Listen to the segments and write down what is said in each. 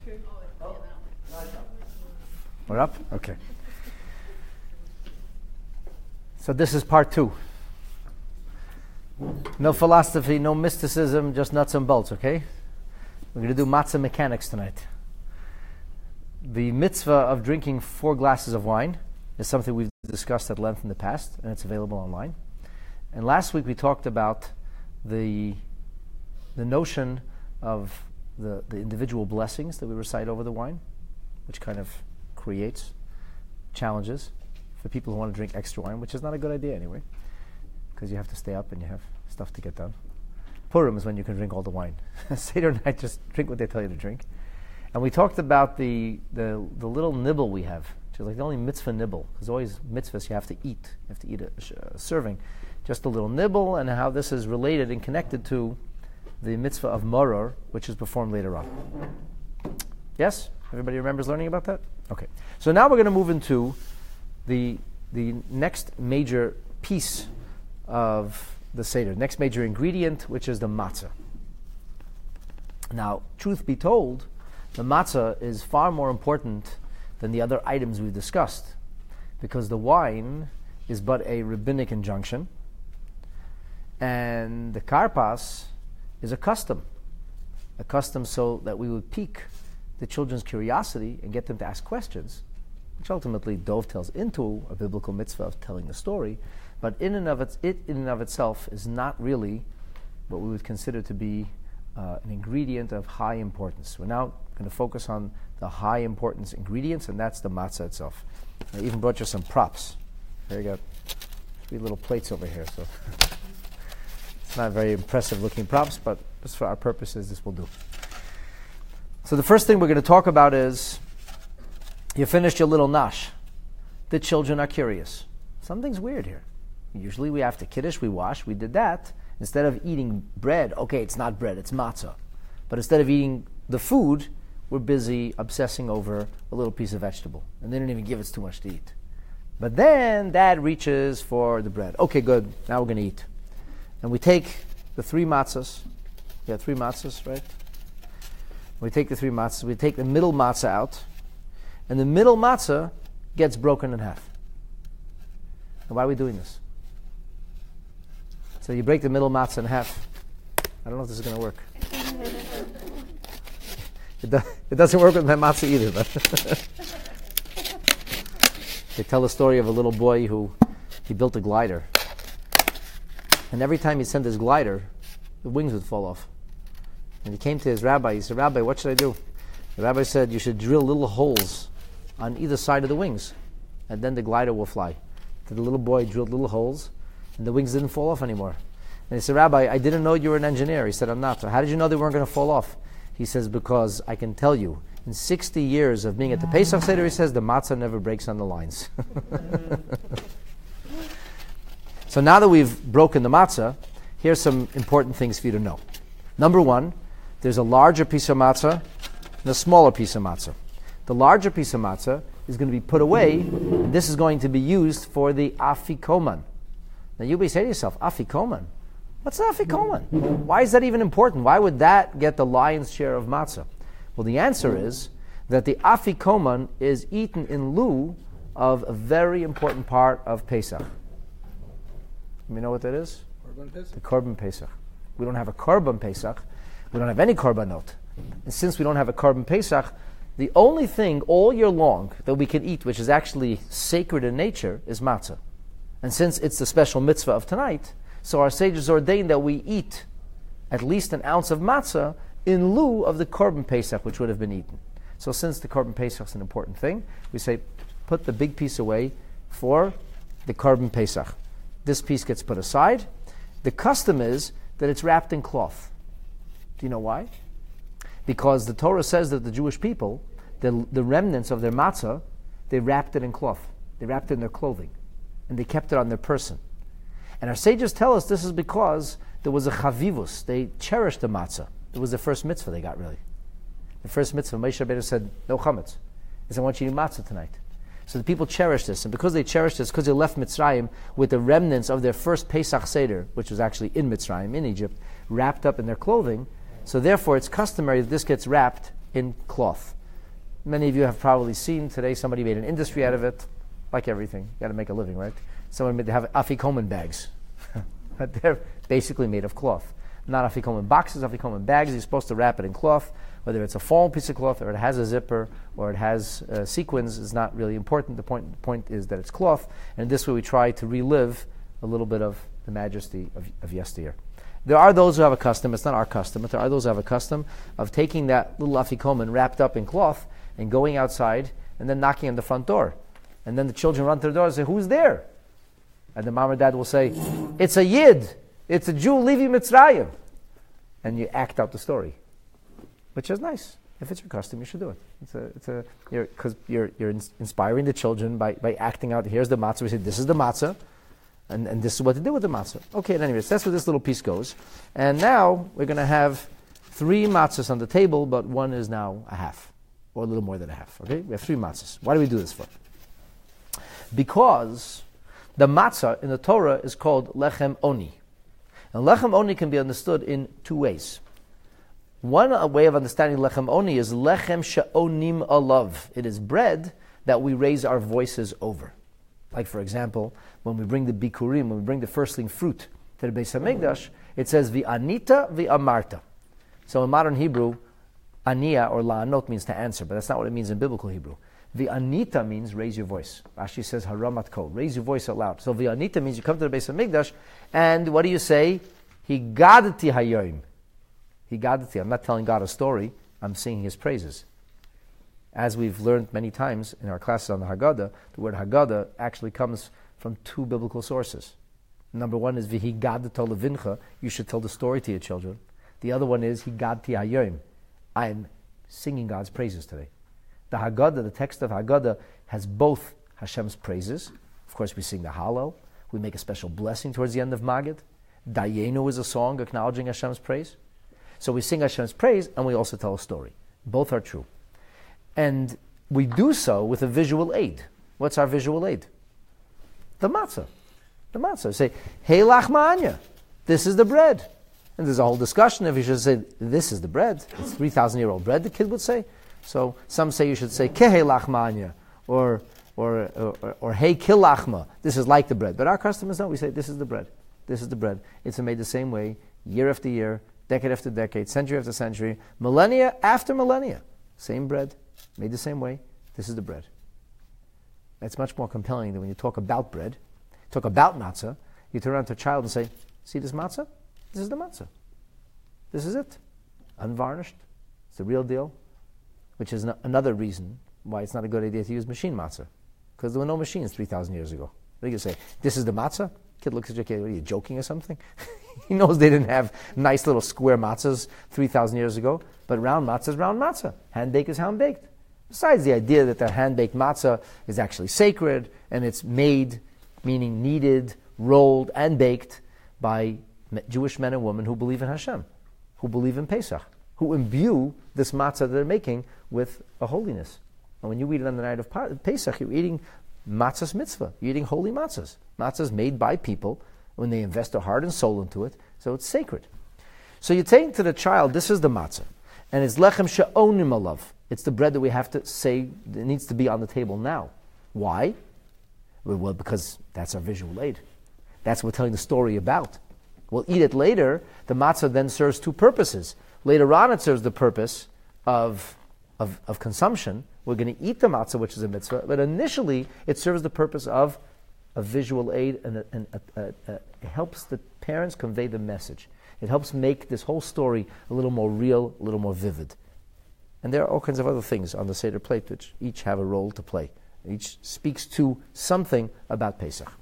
We're up? Okay. So this is part 2. No philosophy, no mysticism, just nuts and bolts, okay? We're going to do matzah mechanics tonight. The mitzvah of drinking 4 glasses of wine is something we've discussed at length in the past, and it's available online. And last week we talked about the notion of the individual blessings that we recite over the wine, which kind of creates challenges for people who want to drink extra wine, which is not a good idea anyway, because you have to stay up and you have stuff to get done. Purim is when you can drink all the wine. Seder night, just drink what they tell you to drink. And we talked about the little nibble we have, which is like the only mitzvah nibble, because always mitzvahs you have to eat. You have to eat a serving. Just a little nibble, and how this is related and connected to the mitzvah of maror, which is performed later on. Yes? Everybody remembers learning about that? Okay. So now we're going to move into the next major piece of the Seder, next major ingredient, which is the matzah. Now, truth be told, the matzah is far more important than the other items we've discussed, because the wine is but a rabbinic injunction, and the karpas is a custom so that we would pique the children's curiosity and get them to ask questions, which ultimately dovetails into a biblical mitzvah of telling the story, but in and of itself is not really what we would consider to be an ingredient of high importance. We're now going to focus on the high importance ingredients, and that's the matzah itself. I even brought you some props. There you go. 3 little plates over here, so it's not very impressive looking props, but just for our purposes, this will do. So the first thing we're going to talk about is, you finished your little nash. The children are curious. Something's weird here. Usually we have to kiddush, we wash, we did that. Instead of eating bread, okay, it's not bread, it's matzah. But instead of eating the food, we're busy obsessing over a little piece of vegetable. And they didn't even give us too much to eat. But then Dad reaches for the bread. Okay, good, now we're going to eat. And we take the 3 matzahs. We have 3 matzahs, right? We take the 3 matzahs, we take the middle matzah out, and the middle matzah gets broken in half. And why are we doing this? So you break the middle matzah in half. I don't know if this is going to work. It doesn't work with my matzah either. But they tell the story of a little boy who he built a glider. And every time he sent his glider, the wings would fall off. And he came to his rabbi. He said, "Rabbi, what should I do?" The rabbi said, "You should drill little holes on either side of the wings, and then the glider will fly." So the little boy drilled little holes, and the wings didn't fall off anymore. And he said, "Rabbi, I didn't know you were an engineer." He said, "I'm not." "So how did you know they weren't going to fall off?" He says, "Because I can tell you, in 60 years of being at the Pesach Seder," he says, "the matzah never breaks on the lines." So now that we've broken the matzah, here's some important things for you to know. Number 1, there's a larger piece of matzah and a smaller piece of matzah. The larger piece of matzah is going to be put away, and this is going to be used for the afikoman. Now you may say to yourself, afikoman? What's an afikoman? Why is that even important? Why would that get the lion's share of matzah? Well, the answer is that the afikoman is eaten in lieu of a very important part of Pesach. You know what that is? The Korban Pesach. We don't have a Korban Pesach. We don't have any Korbanot. And since we don't have a Korban Pesach, the only thing all year long that we can eat, which is actually sacred in nature, is matzah. And since it's the special mitzvah of tonight, so our sages ordained that we eat at least an ounce of matzah in lieu of the Korban Pesach, which would have been eaten. So since the Korban Pesach is an important thing, we say, put the big piece away for the Korban Pesach. This piece gets put aside. The custom is that it's wrapped in cloth. Do you know why? Because the Torah says that the Jewish people, the remnants of their matzah, they wrapped it in cloth. They wrapped it in their clothing. And they kept it on their person. And our sages tell us this is because there was a chavivus. They cherished the matzah. It was the first mitzvah they got, really. The first mitzvah, Moshe Rabbeinu said, no chametz. He said, I want you to eat matzah tonight. So the people cherished this. And because they cherished this, because they left Mitzrayim with the remnants of their first Pesach Seder, which was actually in Mitzrayim, in Egypt, wrapped up in their clothing, so therefore it's customary that this gets wrapped in cloth. Many of you have probably seen today somebody made an industry out of it, like everything. You got to make a living, right? Someone made, they have afikoman bags. They're basically made of cloth. Not afikoman boxes, afikoman bags. You're supposed to wrap it in cloth. Whether it's a foam piece of cloth or it has a zipper or it has sequins is not really important. The point is that it's cloth. And this way we try to relive a little bit of the majesty of yesteryear. There are those who have a custom, it's not our custom, but there are those who have a custom of taking that little afikoman wrapped up in cloth and going outside and then knocking on the front door. And then the children run to the door and say, "Who's there?" And the mom or dad will say, "It's a Yid. It's a Jew leaving Mitzrayim." And you act out the story, which is nice. If it's your custom, you should do it. Because you're inspiring the children by acting out. Here's the matzah. We say, "This is the matzah." And this is what to do with the matzah. Okay, anyways, that's where this little piece goes. And now we're going to have 3 matzahs on the table, but one is now a half, or a little more than a half. Okay, we have 3 matzahs. Why do we do this for? Because the matzah in the Torah is called lechem oni. And lechem oni can be understood in 2 ways. One way of understanding lechem oni is lechem she'onim alav. It is bread that we raise our voices over. Like, for example, when we bring the bikurim, when we bring the firstling fruit to the Beis HaMikdash, it says v'anita v'amarta. So in modern Hebrew, ania or la'anot means to answer, but that's not what it means in biblical Hebrew. V'anita means raise your voice. Rashi says haramat kol, raise your voice out loud. So v'anita means you come to the Beis HaMikdash, and what do you say? Higadati hayoim. Higadati. I'm not telling God a story. I'm singing His praises. As we've learned many times in our classes on the Haggadah, the word Haggadah actually comes from 2 biblical sources. Number one is V'higadata levincha, you should tell the story to your children. The other one is Higadti hayoim, I am singing God's praises today. The Haggadah, the text of Haggadah, has both Hashem's praises. Of course, we sing the Hallel. We make a special blessing towards the end of Magid. Dayenu is a song acknowledging Hashem's praise. So we sing Hashem's praise and we also tell a story. Both are true. And we do so with a visual aid. What's our visual aid? The matzah. The matzah. Say, hey lachmanya, this is the bread. And there's a whole discussion if you should say, this is the bread. It's 3,000-year-old bread, the kid would say. So some say you should say, kehe lachmanya, or hey kilachma. This is like the bread. But our customers don't. We say, this is the bread. This is the bread. It's made the same way, year after year, decade after decade, century after century, millennia after millennia. Same bread. Made the same way, this is the bread. That's much more compelling than when you talk about bread, talk about matzah, you turn around to a child and say, see this matzah? This is the matzah. This is it. Unvarnished. It's the real deal. Which is another reason why it's not a good idea to use machine matzah. Because there were no machines 3,000 years ago. What do you say? This is the matzah? Kid looks at your kid, what are you, joking or something? He knows they didn't have nice little square matzahs 3,000 years ago, but round matzah is round matzah. Hand-baked is hand-baked. Besides the idea that the hand-baked matzah is actually sacred, and it's made, meaning kneaded, rolled, and baked by Jewish men and women who believe in Hashem, who believe in Pesach, who imbue this matzah that they're making with a holiness. And when you eat it on the night of Pesach, you're eating matzah's mitzvah. You're eating holy matzahs. Matzahs made by people when they invest their heart and soul into it, so it's sacred. So you're saying to the child, this is the matzah, and it's lechem she'onim alav. It's the bread that we have to say, it needs to be on the table now. Why? Well, because that's our visual aid. That's what we're telling the story about. We'll eat it later. The matzah then serves 2 purposes. Later on it serves the purpose of consumption. We're going to eat the matzah, which is a mitzvah, but initially it serves the purpose of a visual aid, and it helps the parents convey the message. It helps make this whole story a little more real, a little more vivid. And there are all kinds of other things on the Seder plate which each have a role to play. Each speaks to something about Pesach.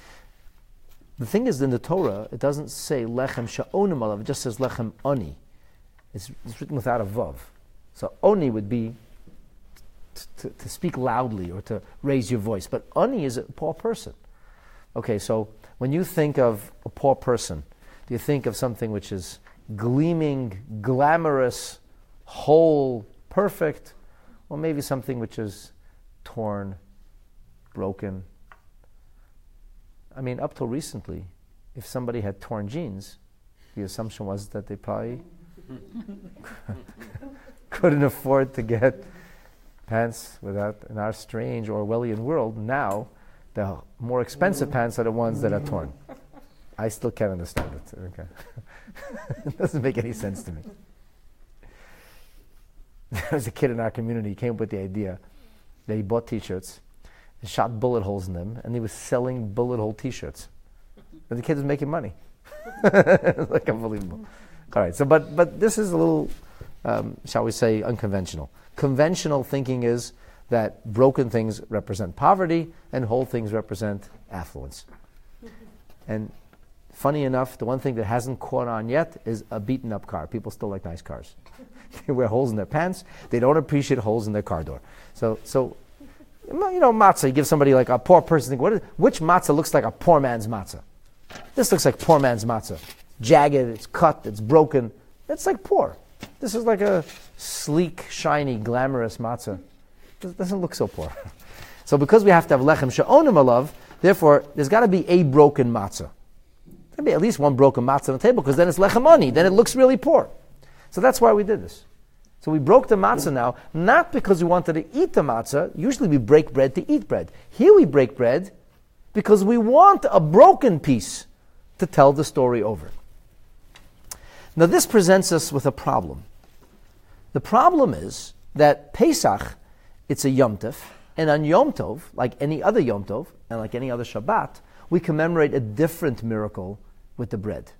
The thing is, in the Torah, it doesn't say lechem she'onim alav, it just says lechem oni. It's written without a vav. So oni would be to speak loudly or to raise your voice. But oni is a poor person. Okay, so when you think of a poor person, do you think of something which is gleaming, glamorous, whole, perfect, or maybe something which is torn, broken? I mean, up till recently, if somebody had torn jeans, the assumption was that they probably couldn't afford to get pants without, in our strange Orwellian world, now the more expensive pants are the ones that are torn. I still can't understand it. Okay. It doesn't make any sense to me. There was a kid in our community, he came up with the idea that he bought t-shirts and shot bullet holes in them, and he was selling bullet hole t-shirts. And the kid was making money. It's like unbelievable. All right, so but this is a little, shall we say, unconventional. Conventional thinking is that broken things represent poverty and whole things represent affluence. And funny enough, the one thing that hasn't caught on yet is a beaten up car. People still like nice cars. They wear holes in their pants. They don't appreciate holes in their car door. So matzah, you give somebody like a poor person, think, which matzah looks like a poor man's matzah? This looks like poor man's matzah. Jagged, it's cut, it's broken. It's like poor. This is like a sleek, shiny, glamorous matzah. It doesn't look so poor. So because we have to have lechem she'onim alav, therefore there's got to be a broken matzah. There'll be at least one broken matzah on the table, because then it's lechem ani, then it looks really poor. So that's why we did this. So we broke the matzah now, not because we wanted to eat the matzah. Usually we break bread to eat bread. Here we break bread because we want a broken piece to tell the story over. Now this presents us with a problem. The problem is that Pesach, it's a Yom Tov, and on Yom Tov, like any other Yom Tov, and like any other Shabbat, we commemorate a different miracle with the bread.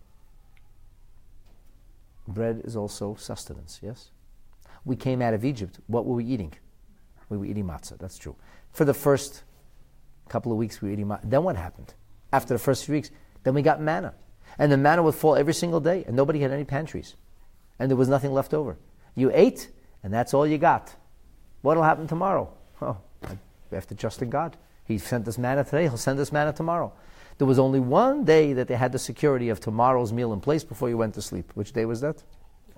Bread is also sustenance, yes? We came out of Egypt. What were we eating? We were eating matzah, that's true. For the first couple of weeks, we were eating matzah. Then what happened? After the first few weeks, then we got manna. And the manna would fall every single day, and nobody had any pantries. And there was nothing left over. You ate, and that's all you got. What will happen tomorrow? Oh, we have to trust in God. He sent us manna today, He'll send us manna tomorrow. There was only one day that they had the security of tomorrow's meal in place before you went to sleep. Which day was that?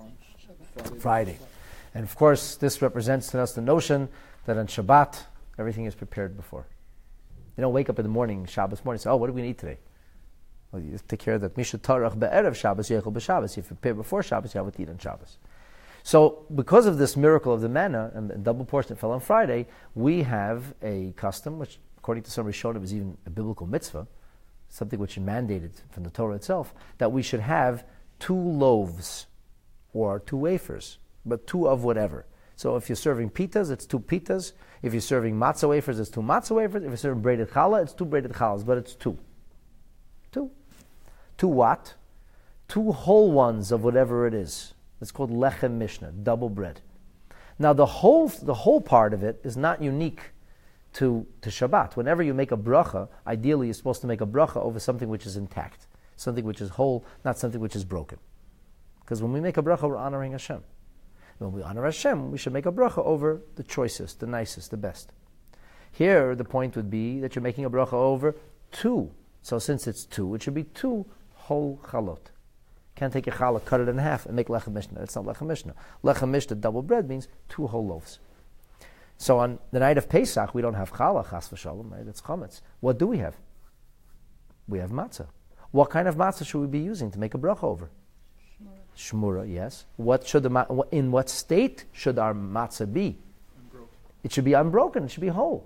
Friday. And of course, this represents to us the notion that on Shabbat, everything is prepared before. You don't wake up in the morning, Shabbos morning, and say, oh, what do we need today? Well, you take care of that. Misha tarach be'erev Shabbos, yechol b'Shabbos. If you prepare before Shabbos, you have what to eat on Shabbos. So, because of this miracle of the manna and the double portion that fell on Friday, we have a custom, which according to some Rishonim is even a biblical mitzvah, something which is mandated from the Torah itself, that we should have 2 loaves or 2 wafers, but 2 of whatever. So if you're serving pitas, it's 2 pitas. If you're serving matzah wafers, it's 2 matzah wafers. If you're serving braided challah, it's 2 braided challahs, but it's 2. 2. 2 what? 2 whole ones of whatever it is. It's called lechem mishnah, double bread. Now the whole part of it is not unique to Shabbat. Whenever you make a bracha, ideally you're supposed to make a bracha over something which is intact, something which is whole, not something which is broken. Because when we make a bracha, we're honoring Hashem. When we honor Hashem, we should make a bracha over the choicest, the nicest, the best. Here, the point would be that you're making a bracha over 2. So since it's 2, it should be 2 whole chalot. Can't take a challah, cut it in half, and make lechem mishnah. It's not lechem mishnah. Lechem mishnah, double bread, means 2 whole loaves. So on the night of Pesach, we don't have challah, chas v'shalom, right? It's chametz. What do we have? We have matzah. What kind of matzah should we be using to make a bracha over? Shmura, yes. In what state should our matzah be? Unbroken. It should be unbroken. It should be whole.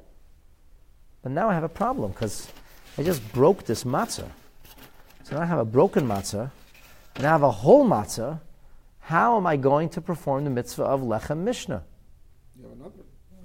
But now I have a problem because I just broke this matzah. So now I have a broken matzah, and I have a whole matzah. How am I going to perform the mitzvah of lechem mishnah? You have another.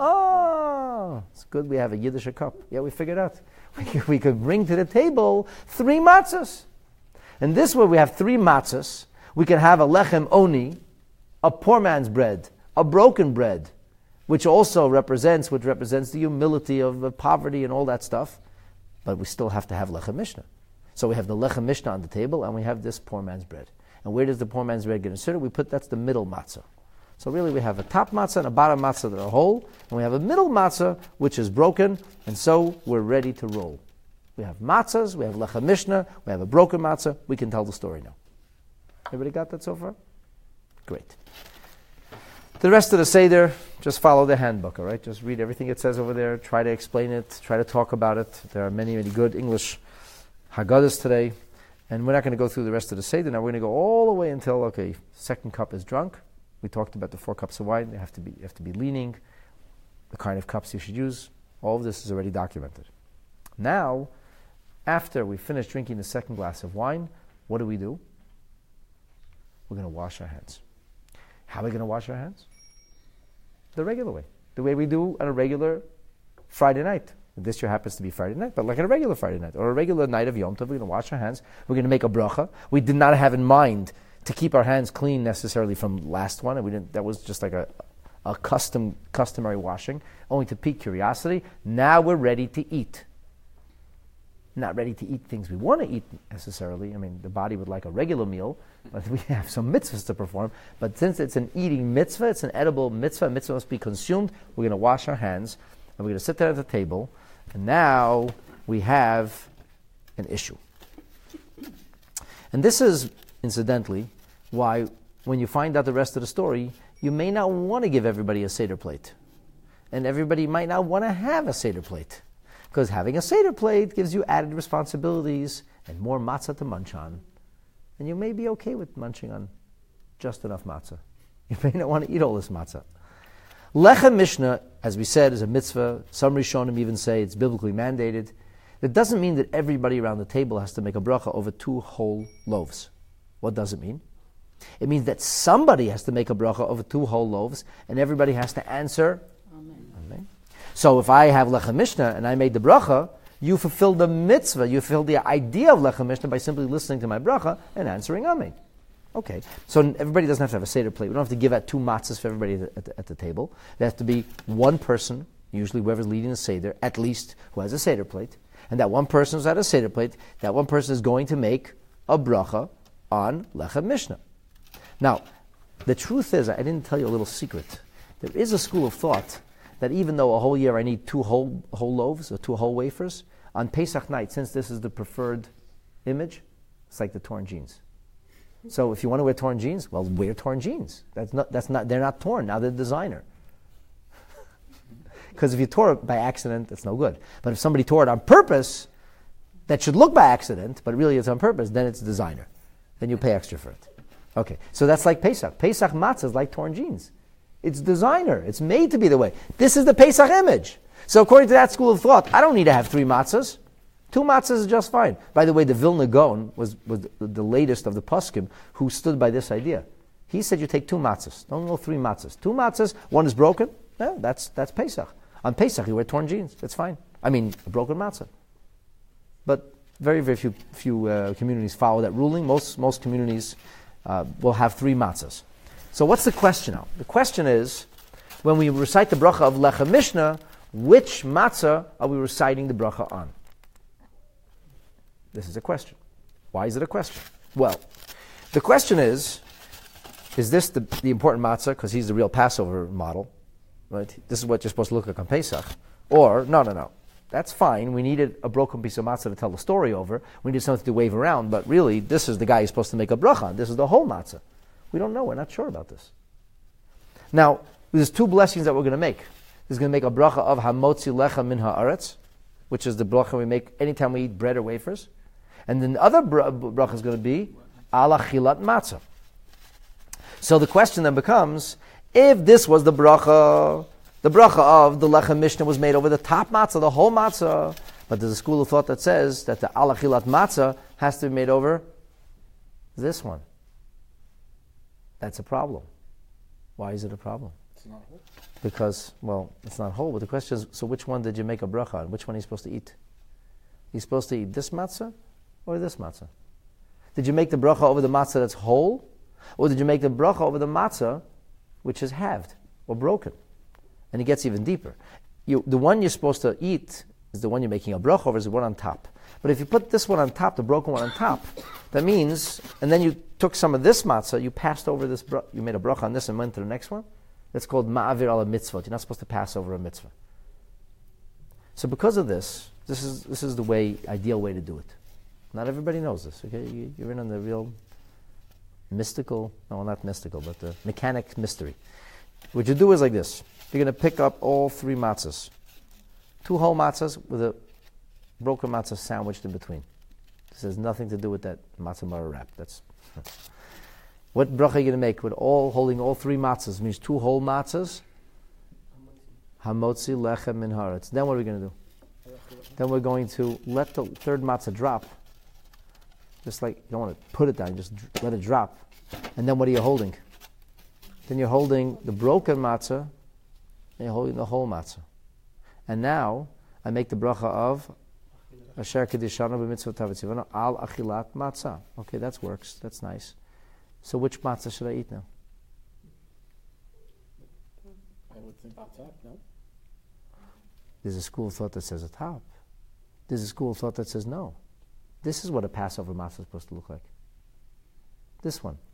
Oh, it's good we have a Yiddish cup. Yeah, we figured out. We could bring to the table 3 matzahs. And this way we have 3 matzahs. We can have a lechem oni, a poor man's bread, a broken bread, which represents the humility of poverty and all that stuff. But we still have to have lechem mishnah. So we have the lechem mishnah on the table, and we have this poor man's bread. And where does the poor man's bread get inserted? That's the middle matzah. So really we have a top matzah and a bottom matzah that are whole, and we have a middle matzah which is broken, and so we're ready to roll. We have matzahs, we have lechem mishnah, we have a broken matzah, we can tell the story now. Everybody got that so far? Great. The rest of the Seder, just follow the handbook, all right? Just read everything it says over there, try to explain it, try to talk about it. There are many, many good English Haggadahs today, and we're not going to go through the rest of the Seder now. We're going to go all the way until, second cup is drunk, We talked about the 4 cups of wine. You have to be leaning, the kind of cups you should use. All of this is already documented. Now, after we finish drinking the second glass of wine, what do? We're going to wash our hands. How are we going to wash our hands? The regular way. The way we do on a regular Friday night. This year happens to be Friday night, but like on a regular Friday night or a regular night of Yom Tov, we're going to wash our hands. We're going to make a bracha. We did not have in mind to keep our hands clean necessarily from last one. And that was just like a customary washing, only to pique curiosity. Now we're ready to eat. Not ready to eat things we want to eat necessarily. I mean, the body would like a regular meal, but we have some mitzvahs to perform. But since it's an eating mitzvah, it's an edible mitzvah, mitzvah must be consumed, we're going to wash our hands, and we're going to sit there at the table, and now we have an issue. And this is, incidentally, why when you find out the rest of the story, you may not want to give everybody a Seder plate. And everybody might not want to have a Seder plate. Because having a Seder plate gives you added responsibilities and more matzah to munch on. And you may be okay with munching on just enough matzah. You may not want to eat all this matzah. Lechem Mishnah, as we said, is a mitzvah. Some Rishonim even say it's biblically mandated. It doesn't mean that everybody around the table has to make a bracha over 2 whole loaves. What does it mean? It means that somebody has to make a bracha over 2 whole loaves, and everybody has to answer Amen. Amen. So if I have Lechem Mishnah and I made the bracha, you fulfilled the mitzvah, you fulfilled the idea of Lechem Mishnah by simply listening to my bracha and answering Amen. Okay, so everybody doesn't have to have a Seder plate. We don't have to give out 2 matzahs for everybody at the table. There has to be one person, usually whoever's leading the Seder, at least, who has a Seder plate. And that one person who's at a Seder plate, that one person is going to make a bracha on Lechem Mishnah. Now, the truth is, I didn't tell you a little secret. There is a school of thought that even though a whole year I need 2 whole loaves or 2 whole wafers, on Pesach night, since this is the preferred image, it's like the torn jeans. So if you want to wear torn jeans, well, wear torn jeans. They're not torn, now they're designer. Because if you tore it by accident, it's no good. But if somebody tore it on purpose, that should look by accident, but really it's on purpose, then it's designer. Then you pay extra for it. Okay, so that's like Pesach. Pesach matzah is like torn jeans. It's designer. It's made to be the way. This is the Pesach image. So according to that school of thought, I don't need to have 3 matzahs. 2 matzahs is just fine. By the way, the Vilna Gaon was the latest of the poskim who stood by this idea. He said you take 2 matzahs. Don't go 3 matzahs. 2 matzahs, one is broken. Yeah, that's Pesach. On Pesach, you wear torn jeans. That's fine. I mean, a broken matzah. But very, very few communities follow that ruling. Most communities will have 3 matzahs. So what's the question now? The question is, when we recite the bracha of Lechem Mishnah, which matzah are we reciting the bracha on? This is a question. Why is it a question? Well, the question is this the important matzah, because he's the real Passover model, right? This is what you're supposed to look like on Pesach. Or, no. That's fine. We needed a broken piece of matzah to tell the story over. We needed something to wave around, but really, this is the guy who's supposed to make a bracha on. This is the whole matzah. We don't know. We're not sure about this. Now, there's 2 blessings that we're going to make. There's going to make a bracha of Hamotzi Lecha Min Haaretz, which is the bracha we make anytime we eat bread or wafers. And then the other bracha is going to be Ala Chilat Matzah. So the question then becomes, if this was the bracha of the Lechem Mishnah was made over the top matzah, the whole matzah, but there's a school of thought that says that the Ala Chilat Matzah has to be made over this one. That's a problem. Why is it a problem? It's not whole. Because, well, it's not whole, but the question is, so which one did you make a bracha on? Which one are you supposed to eat? You're supposed to eat this matzah or this matzah? Did you make the bracha over the matzah that's whole? Or did you make the bracha over the matzah which is halved or broken? And it gets even deeper. The one you're supposed to eat is the one you're making a bracha over, is the one on top. But if you put this one on top, the broken one on top, that means, and then you took some of this matzah, you passed over this, you made a bracha on this and went to the next one. That's called ma'avir ala mitzvot. You're not supposed to pass over a mitzvah. So because of this is the ideal way to do it. Not everybody knows this, okay? You're in on the real mystical, no, not mystical, but the mechanic mystery. What you do is like this. You're going to pick up all 3 matzahs. 2 whole matzahs with a broken matzah sandwiched in between. This has nothing to do with that matzah maror wrap. What bracha are you going to make with holding all three matzahs? Means 2 whole matzahs. Hamotzi lechem min haaretz. Then what are we going to do? Then we're going to let the third matzah drop. Just like you don't want to put it down, just let it drop. And then what are you holding? Then you're holding the broken matzah, and you're holding the whole matzah. And now I make the bracha of Asher Kedishanu b'mitzvot tavitzivanu al achilat matzah. Okay, that works. That's nice. So which matzah should I eat now? I would think the top, no? There's a school of thought that says a top. There's a school of thought that says no. This is what a Passover matzah is supposed to look like. This one.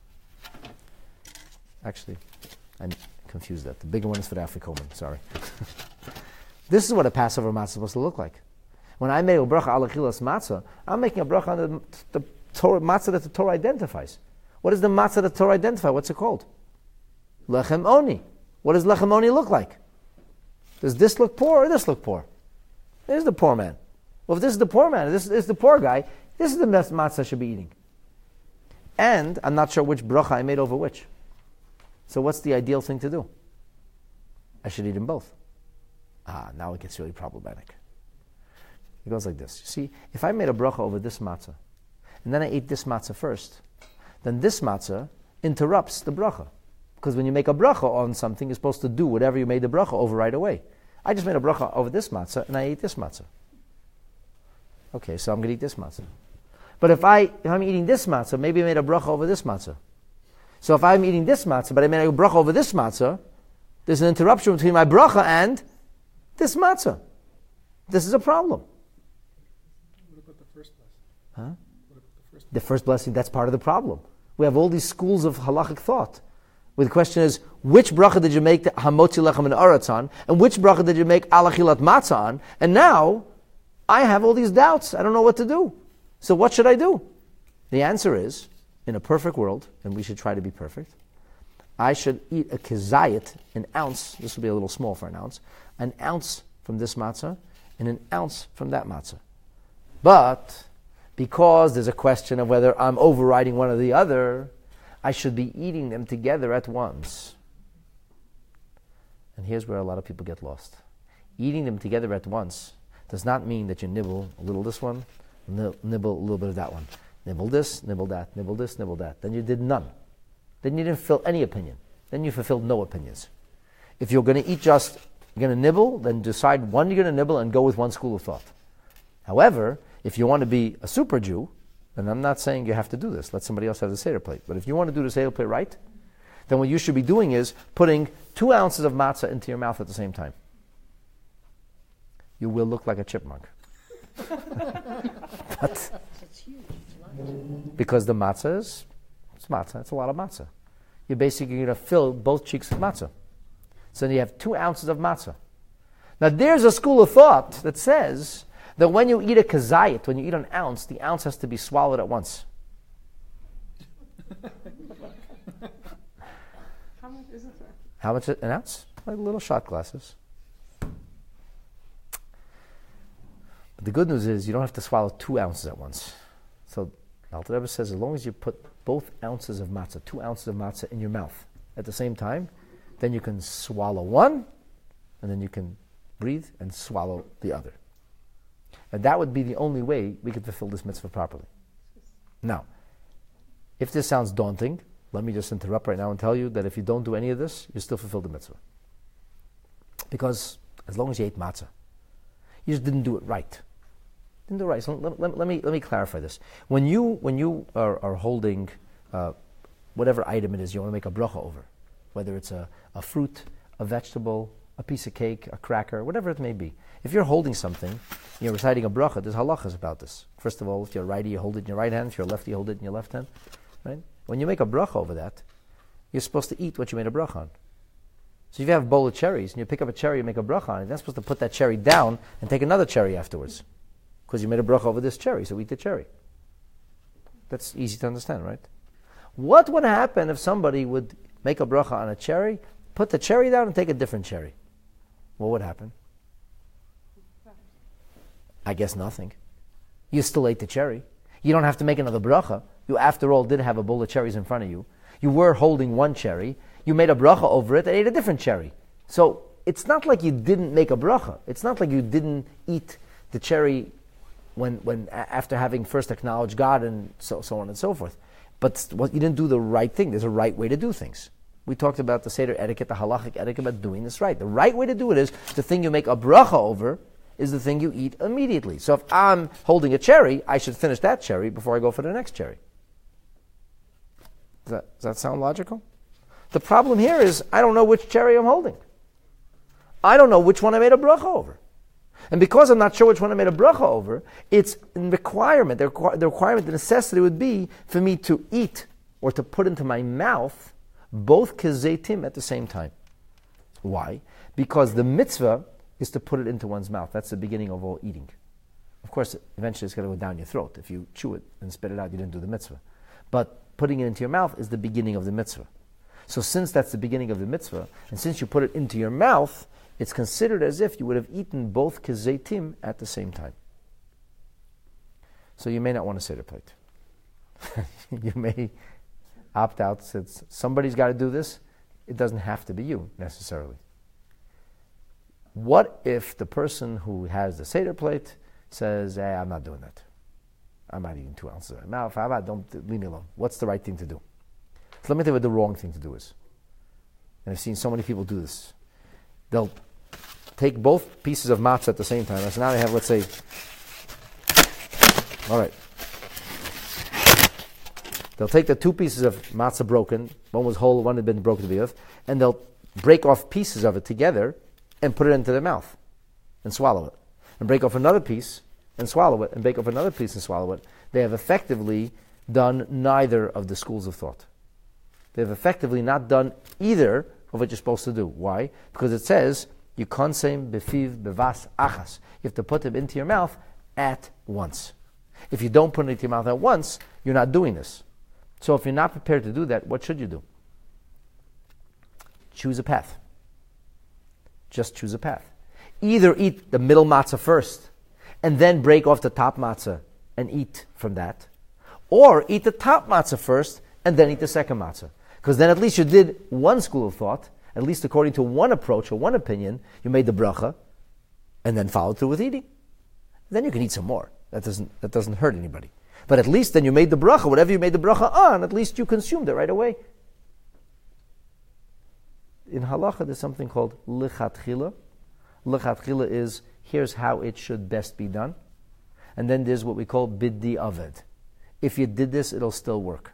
Actually, I confused that. The bigger one is for the Afrikoman, sorry. This is what a Passover matzah is supposed to look like. When I make a bracha ala chilas matzah, I'm making a bracha on the Torah, matzah that the Torah identifies. What is the matzah that the Torah identifies? What's it called? Lechem oni. What does lechem oni look like? Does this look poor or this look poor? This is the poor man. Well, if this is the poor man, this is the poor guy, this is the best matzah I should be eating. And I'm not sure which bracha I made over which. So what's the ideal thing to do? I should eat them both. Now it gets really problematic. It goes like this. You see, if I made a bracha over this matzah, and then I ate this matzah first, then this matzah interrupts the bracha. Because when you make a bracha on something, you're supposed to do whatever you made the bracha over right away. I just made a bracha over this matzah, and I ate this matzah. Okay, so I'm going to eat this matzah. But if I'm eating this matzah, maybe I made a bracha over this matzah. So if I'm eating this matzah, but I made a bracha over this matzah, there's an interruption between my bracha and this matzah. This is a problem. What about the first blessing? Huh? What about The first blessing, that's part of the problem. We have all these schools of halachic thought. Where the question is, which bracha did you make the hamotzi lechem and aretz on? And which bracha did you make alachilat matzah on? And now, I have all these doubts. I don't know what to do. So what should I do? The answer is, in a perfect world, and we should try to be perfect, I should eat a kezayit, an ounce, this will be a little small for an ounce from this matzah, and an ounce from that matzah. But, because there's a question of whether I'm overriding one or the other, I should be eating them together at once. And here's where a lot of people get lost. Eating them together at once does not mean that you nibble a little this one, nibble a little bit of that one. Nibble this, nibble that, nibble this, nibble that. Then you did none. Then you didn't fulfill any opinion. Then you fulfilled no opinions. If you're going to eat you're going to nibble, then decide one you're going to nibble and go with one school of thought. However, if you want to be a super Jew, and I'm not saying you have to do this, let somebody else have the Seder plate, but if you want to do the Seder plate right, then what you should be doing is putting 2 ounces of matzah into your mouth at the same time. You will look like a chipmunk. But, because the matzah it's matzah, it's a lot of matzah. You're basically going to fill both cheeks with matzah. So then you have 2 ounces of matzah. Now there's a school of thought that says that when you eat a kazayit, when you eat an ounce, the ounce has to be swallowed at once. How much is it? How much an ounce? Like little shot glasses. But the good news is you don't have to swallow 2 ounces at once. So Alter Rebbe says as long as you put both ounces of matzah, 2 ounces of matzah in your mouth at the same time, then you can swallow one, and then you can breathe and swallow the other. And that would be the only way we could fulfill this mitzvah properly. Now, if this sounds daunting, let me just interrupt right now and tell you that if you don't do any of this, you still fulfill the mitzvah. Because as long as you ate matzah, you just didn't do it right. Didn't do it right. So let me clarify this. When you are holding whatever item it is you want to make a bracha over, whether it's a fruit, a vegetable, a piece of cake, a cracker, whatever it may be. If you're holding something, you're reciting a bracha, there's halachas about this. First of all, if you're righty, you hold it in your right hand. If you're lefty, you hold it in your left hand. Right? When you make a bracha over that, you're supposed to eat what you made a bracha on. So if you have a bowl of cherries, and you pick up a cherry and make a bracha on it, you're not supposed to put that cherry down and take another cherry afterwards. Because you made a bracha over this cherry, so eat the cherry. That's easy to understand, right? What would happen if somebody would make a bracha on a cherry, put the cherry down and take a different cherry? What would happen? I guess nothing. You still ate the cherry. You don't have to make another bracha. You, after all, did have a bowl of cherries in front of you. You were holding one cherry, you made a bracha over it and ate a different cherry. So it's not like you didn't make a bracha. It's not like you didn't eat the cherry when after having first acknowledged God and so on and so forth. But you didn't do the right thing. There's a right way to do things. We talked about the Seder etiquette, the halachic etiquette about doing this right. The right way to do it is the thing you make a bracha over is the thing you eat immediately. So if I'm holding a cherry, I should finish that cherry before I go for the next cherry. Does that sound logical? The problem here is I don't know which cherry I'm holding. I don't know which one I made a bracha over. And because I'm not sure which one I made a bracha over, it's a requirement. The requirement, the necessity would be for me to eat or to put into my mouth both kezeitim at the same time. Why? Because the mitzvah is to put it into one's mouth. That's the beginning of all eating. Of course, eventually it's going to go down your throat. If you chew it and spit it out, you didn't do the mitzvah. But putting it into your mouth is the beginning of the mitzvah. So since that's the beginning of the mitzvah, and since you put it into your mouth, it's considered as if you would have eaten both kezeitim at the same time. So you may not want to Seder plate. You may opt out since somebody's got to do this. It doesn't have to be you necessarily. What if the person who has the Seder plate says, hey, I'm not doing that. I'm not eating 2 ounces of my mouth. Don't leave me alone. What's the right thing to do? So let me tell you what the wrong thing to do is. And I've seen so many people do this. They'll take both pieces of matzah at the same time. So now they have, let's say, all right. They'll take the 2 pieces of matzah broken, one was whole, one had been broken to the earth, and they'll break off pieces of it together and put it into their mouth and swallow it. And break off another piece and swallow it, and break off another piece and swallow it. They have effectively done neither of the schools of thought. They've effectively not done either of what you're supposed to do. Why? Because it says, you konsem befiv bevas achas. You have to put them into your mouth at once. If you don't put it into your mouth at once, you're not doing this. So if you're not prepared to do that, what should you do? Choose a path. Just choose a path. Either eat the middle matzah first, and then break off the top matzah and eat from that. Or eat the top matzah first, and then eat the second matzah. Because then at least you did one school of thought, at least according to one approach or one opinion, you made the bracha, and then followed through with eating. Then you can eat some more. That doesn't hurt anybody. But at least then you made the bracha, whatever you made the bracha on, at least you consumed it right away. In halacha, there's something called lichatchila. Lichatchila is, here's how it should best be done. And then there's what we call biddi aved. If you did this, it'll still work.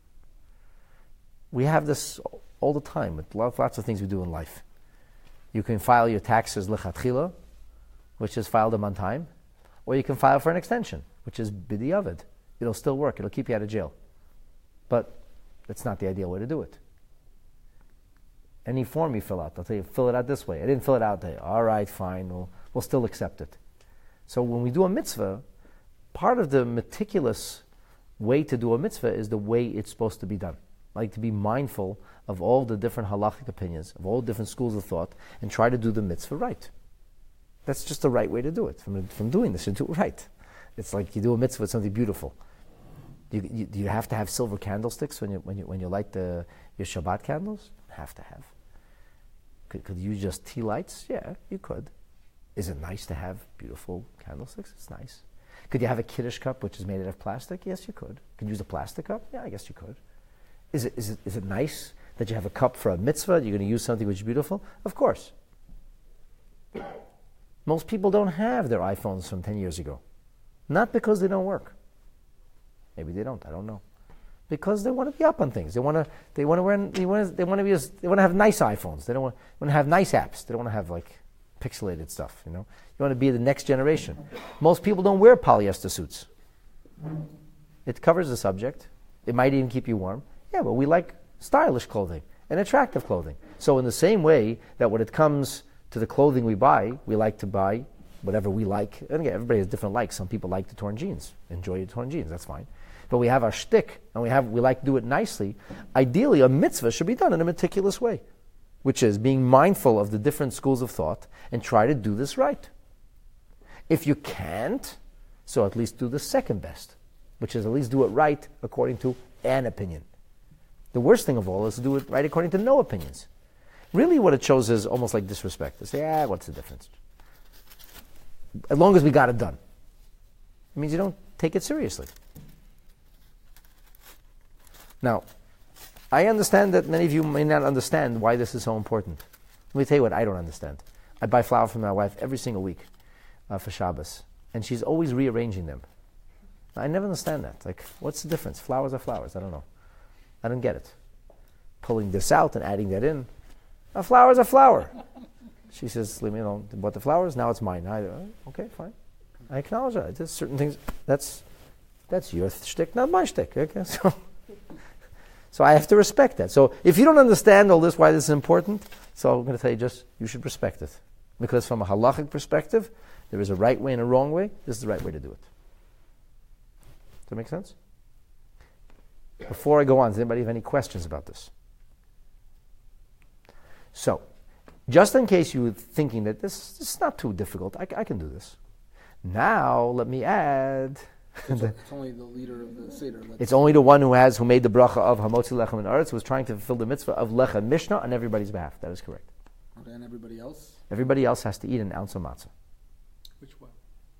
We have this all the time with lots of things we do in life. You can file your taxes lichatchila, which is file them on time, or you can file for an extension, which is biddi aved. It'll still work. It'll keep you out of jail. But that's not the ideal way to do it. Any form you fill out, they'll tell you, fill it out this way. I didn't fill it out there. All right, fine. We'll still accept it. So when we do a mitzvah, part of the meticulous way to do a mitzvah is the way it's supposed to be done. Like to be mindful of all the different halachic opinions, of all different schools of thought, and try to do the mitzvah right. That's just the right way to do it. From doing this, you do it right. It's like you do a mitzvah with something beautiful. Do you have to have silver candlesticks when you light your Shabbat candles? Have to have. Could you use just tea lights? Yeah, you could. Is it nice to have beautiful candlesticks? It's nice. Could you have a Kiddush cup which is made out of plastic? Yes, you could. Could you use a plastic cup? Yeah, I guess you could. Is it nice that you have a cup for a mitzvah? You're going to use something which is beautiful? Of course. Most people don't have their iPhones from 10 years ago. Not because they don't work. Maybe they don't. I don't know. Because they want to be up on things. They want to have nice iPhones. They want to have nice apps. They don't want to have like pixelated stuff. You want to be the next generation. Most people don't wear polyester suits. It covers the subject. It might even keep you warm. Yeah, but we like stylish clothing and attractive clothing. So in the same way that when it comes to the clothing we buy, we like to buy whatever we like. And again, everybody has different likes. Some people like the torn jeans. Enjoy your torn jeans. That's fine. But we have our shtick, and we like to do it nicely. Ideally, a mitzvah should be done in a meticulous way, which is being mindful of the different schools of thought and try to do this right. If you can't, so at least do the second best, which is at least do it right according to an opinion. The worst thing of all is to do it right according to no opinions. Really what it shows is almost like disrespect. To say, what's the difference? As long as we got it done. It means you don't take it seriously. Now, I understand that many of you may not understand why this is so important. Let me tell you what I don't understand. I buy flowers for my wife every single week for Shabbos, and she's always rearranging them. I never understand that. Like, what's the difference? Flowers are flowers. I don't know. I don't get it. Pulling this out and adding that in. A flower is a flower. She says, leave me alone. Bought the flowers, now it's mine. Okay, fine. I acknowledge that. There's certain things, that's your shtick, not my shtick. Okay? So I have to respect that. So if you don't understand all this, why this is important, so I'm going to tell you you should respect it. Because from a halachic perspective, there is a right way and a wrong way. This is the right way to do it. Does that make sense? Before I go on, does anybody have any questions about this? So, just in case you were thinking that this is not too difficult, I can do this. Now, let me add... It's only the leader of the Seder. It's only the one who made the bracha of Hamotzi Lechem and Aretz, who was trying to fulfill the mitzvah of Lechem Mishnah on everybody's behalf. That is correct. Okay, and everybody else? Everybody else has to eat an ounce of matzah. Which one?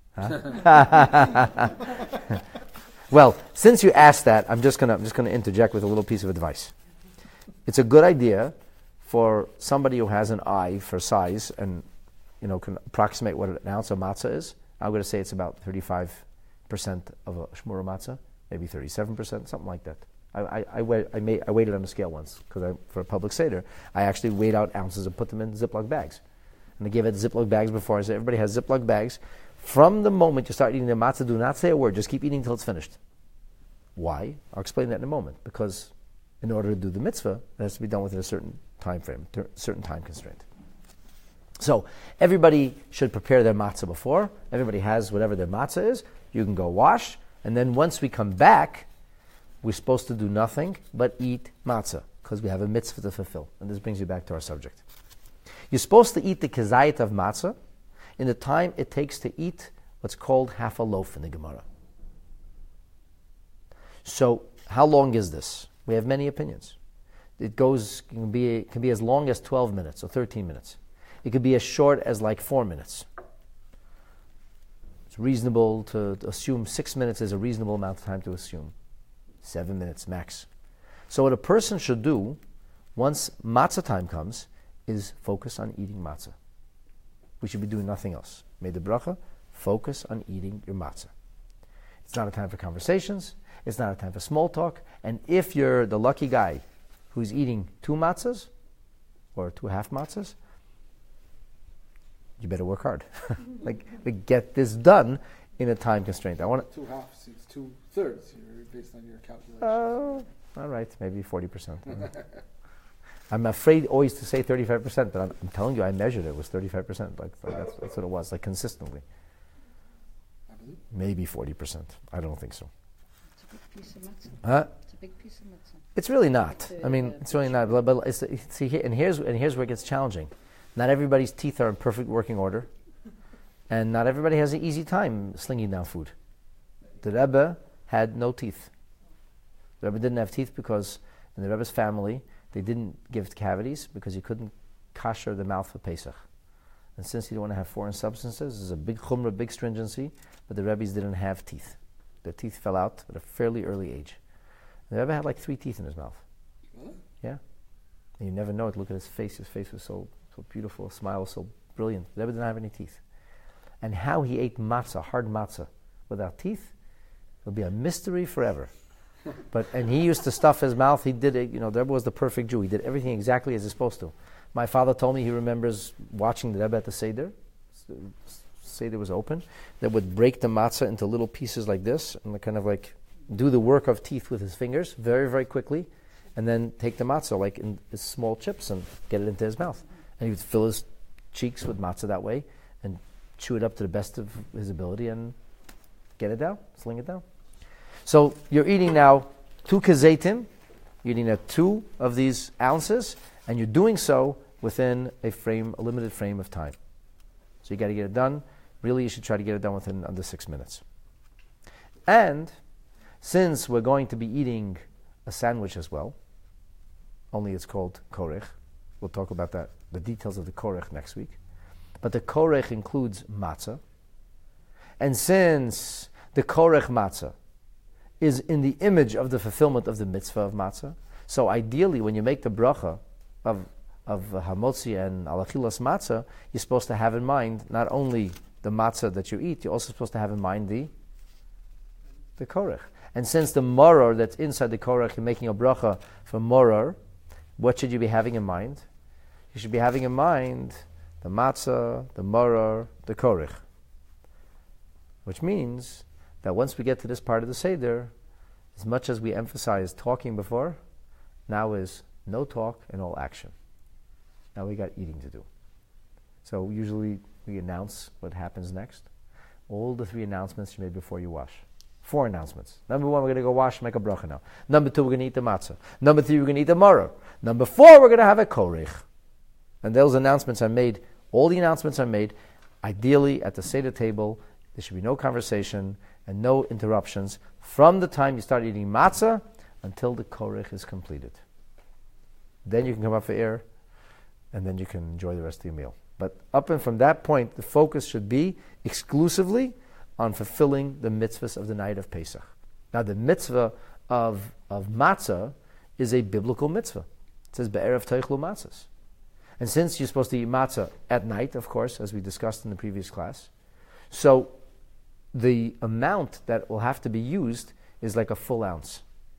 Huh? Well, since you asked that, I'm just gonna interject with a little piece of advice. It's a good idea for somebody who has an eye for size and can approximate what an ounce of matzah is. I'm going to say it's about 35% of a shmura matzah, maybe 37%, something like that. I weighed it on a scale once because for a public seder, I actually weighed out ounces and put them in Ziploc bags, and I gave it Ziploc bags before. I said everybody has Ziploc bags. From the moment you start eating the matzah, do not say a word. Just keep eating until it's finished. Why? I'll explain that in a moment. Because in order to do the mitzvah, it has to be done within a certain time frame, certain time constraint. So everybody should prepare their matzah before. Everybody has whatever their matzah is. You can go wash, and then once we come back, we're supposed to do nothing but eat matzah because we have a mitzvah to fulfill. And this brings you back to our subject. You're supposed to eat the kezayit of matzah in the time it takes to eat what's called half a loaf in the Gemara. So, how long is this? We have many opinions. It can be as long as 12 minutes or 13 minutes. It could be as short as like 4 minutes. It's reasonable to assume 6 minutes is a reasonable amount of time to assume. 7 minutes max. So what a person should do once matzah time comes is focus on eating matzah. We should be doing nothing else. Made the bracha, focus on eating your matzah. It's not a time for conversations. It's not a time for small talk. And if you're the lucky guy who's eating 2 matzahs or 2 half matzahs, you better work hard. like get this done in a time constraint. I want 2 halves, it's 2/3 based on your calculation. All right, maybe 40%. I'm afraid always to say 35%, but I'm telling you, I measured it. It was 35%. Like that's what it was, like consistently. I believe. Maybe 40%. I don't think so. It's a big piece of matzah. Huh? It's a big piece of matzah. It's really not. I mean, it's really not. But see, here's where it gets challenging. Not everybody's teeth are in perfect working order, and not everybody has an easy time slinging down food. The Rebbe had no teeth. The Rebbe didn't have teeth because in the Rebbe's family, they didn't give cavities because you couldn't kasher the mouth for Pesach. And since you don't want to have foreign substances, there's a big chumrah, big stringency, but the Rebbe's didn't have teeth. Their teeth fell out at a fairly early age. The Rebbe had like 3 teeth in his mouth. What? Yeah. And you never know it. Look at his face. His face was so beautiful. His smile was so brilliant. The Rebbe didn't have any teeth. And how he ate matzah, hard matzah, without teeth, it'll be a mystery forever. And he used to stuff his mouth. He did it, the Rebbe was the perfect Jew. He did everything exactly as he's supposed to. My father told me he remembers watching the Rebbe at the Seder. The Seder was open. They would break the matzah into little pieces like this and kind of like do the work of teeth with his fingers very, very quickly, and then take the matzah like in small chips and get it into his mouth. And he would fill his cheeks with matzah that way and chew it up to the best of his ability and get it down, sling it down. So you're eating now 2 kezeitim, you're eating 2 of these ounces, and you're doing so within a limited frame of time. So you got to get it done. Really, you should try to get it done within under 6 minutes. And since we're going to be eating a sandwich as well, only it's called korech. We'll talk about that, the details of the korech next week. But the korech includes matzah. And since the korech matzah is in the image of the fulfillment of the mitzvah of matzah, so ideally when you make the bracha of hamotzi and alachilas matzah, you're supposed to have in mind not only the matzah that you eat, you're also supposed to have in mind the korech. And since the moror that's inside the korech, you're making a bracha for moror, what should you be having in mind? You should be having in mind the matzah, the moror, the korech. Which means that once we get to this part of the Seder, as much as we emphasize talking before, now is no talk and all action. Now we got eating to do. So usually we announce what happens next. All the 3 announcements you made before you wash. 4 announcements. Number 1, we're going to go wash, make a bracha now. Number 2, we're going to eat the matzah. Number 3, we're going to eat the maror. Number 4, we're going to have a korech. And those announcements are made, all the announcements are made, ideally at the Seder table. There should be no conversation and no interruptions from the time you start eating matzah until the korech is completed. Then you can come up for air, and then you can enjoy the rest of your meal. But up and from that point, the focus should be exclusively on fulfilling the mitzvahs of the night of Pesach. Now, the mitzvah of matzah is a biblical mitzvah. It says, Be'erev teichlu matzahs. And since you're supposed to eat matzah at night, of course, as we discussed in the previous class, so the amount that will have to be used is like a full ounce.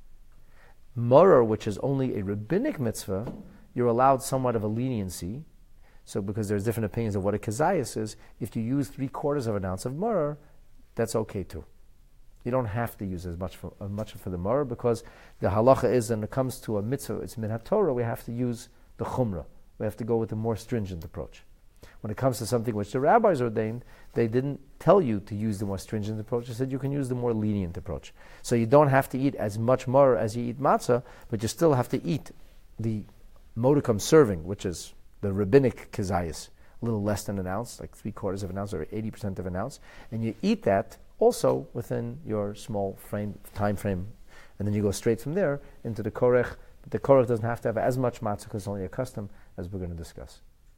Moror, which is only a rabbinic mitzvah, you're allowed somewhat of a leniency. So because there's different opinions of what a kazayas is, if you use 3/4 of an ounce of moror, that's okay too. You don't have to use as much for the moror, because the halacha is, when it comes to a mitzvah, it's min haTorah, we have to use the chumrah. We have to go with a more stringent approach. When it comes to something which the rabbis ordained, they didn't tell you to use the more stringent approach. They said you can use the more lenient approach. So you don't have to eat as much moror as you eat matzah, but you still have to eat the modicum serving, which is the rabbinic kazayas, a little less than an ounce, like 3/4 of an ounce or 80% of an ounce, and you eat that also within your small time frame, and then you go straight from there into the korech. But the korech doesn't have to have as much matzah because it's only a custom, as we're going to discuss.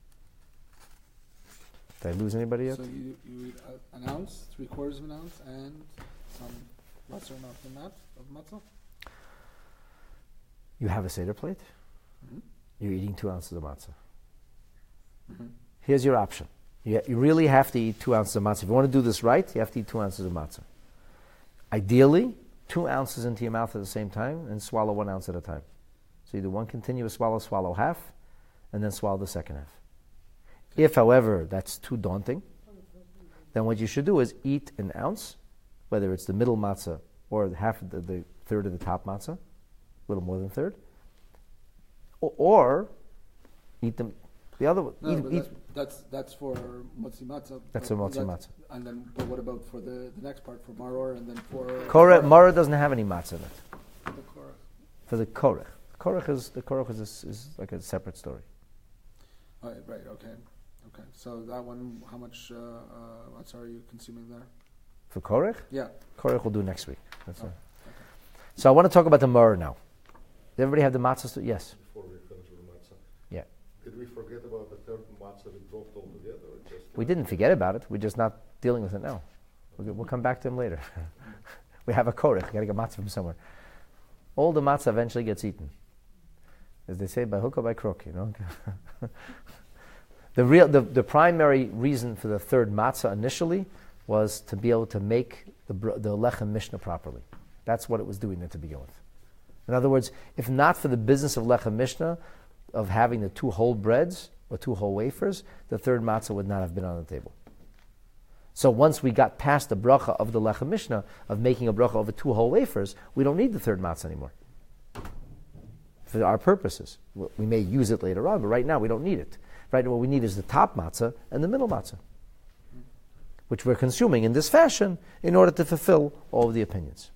Did I lose anybody yet? So you eat an ounce, 3/4 of an ounce, and some lesser amount than that of matzah? You have a Seder plate, Mm-hmm. you're eating 2 ounces of matzah. Mm-hmm. Here's your option. You really have to eat 2 ounces of matzah. If you want to do this right, you have to eat 2 ounces of matzah. Ideally, 2 ounces into your mouth at the same time and swallow 1 ounce at a time. So you do one continuous swallow half, and then swallow the second half. If, however, that's too daunting, then what you should do is eat an ounce, whether it's the middle matzah or half of the third of the top matzah, a little more than a third, or eat them the other. That's for motzi matzah. That's for motzi matzah. And then, but what about for the next part, for maror, and then for Maror doesn't have any matzah in it. the korach? For the korech, the korech is like a separate story. Oh, right. Okay. So that one, how much matzah are you consuming there? For korech, Yeah. korech we'll do next week. That's all. Okay. So I want to talk about the maror now. Does everybody have the matzah? Yes. Before we finish with the matzah. Yeah. Did we forget about the third matzah we dropped altogether? Or just We didn't forget about it. We're just not dealing with it now. We'll come back to him later. We have a korech. We got to get matzah from somewhere. All the matzah eventually gets eaten, as they say, by hook or by crook. You know. The primary reason for the third matzah initially was to be able to make the lechem mishnah properly. That's what it was doing there to begin with. In other words, if not for the business of lechem mishnah, of having the 2 whole breads or 2 whole wafers, the third matzah would not have been on the table. So once we got past the bracha of the lechem mishnah, of making a bracha over 2 whole wafers, we don't need the third matzah anymore. For our purposes. We may use it later on, but right now we don't need it. Right now what we need is the top matzah and the middle matzah, which we're consuming in this fashion in order to fulfill all of the opinions.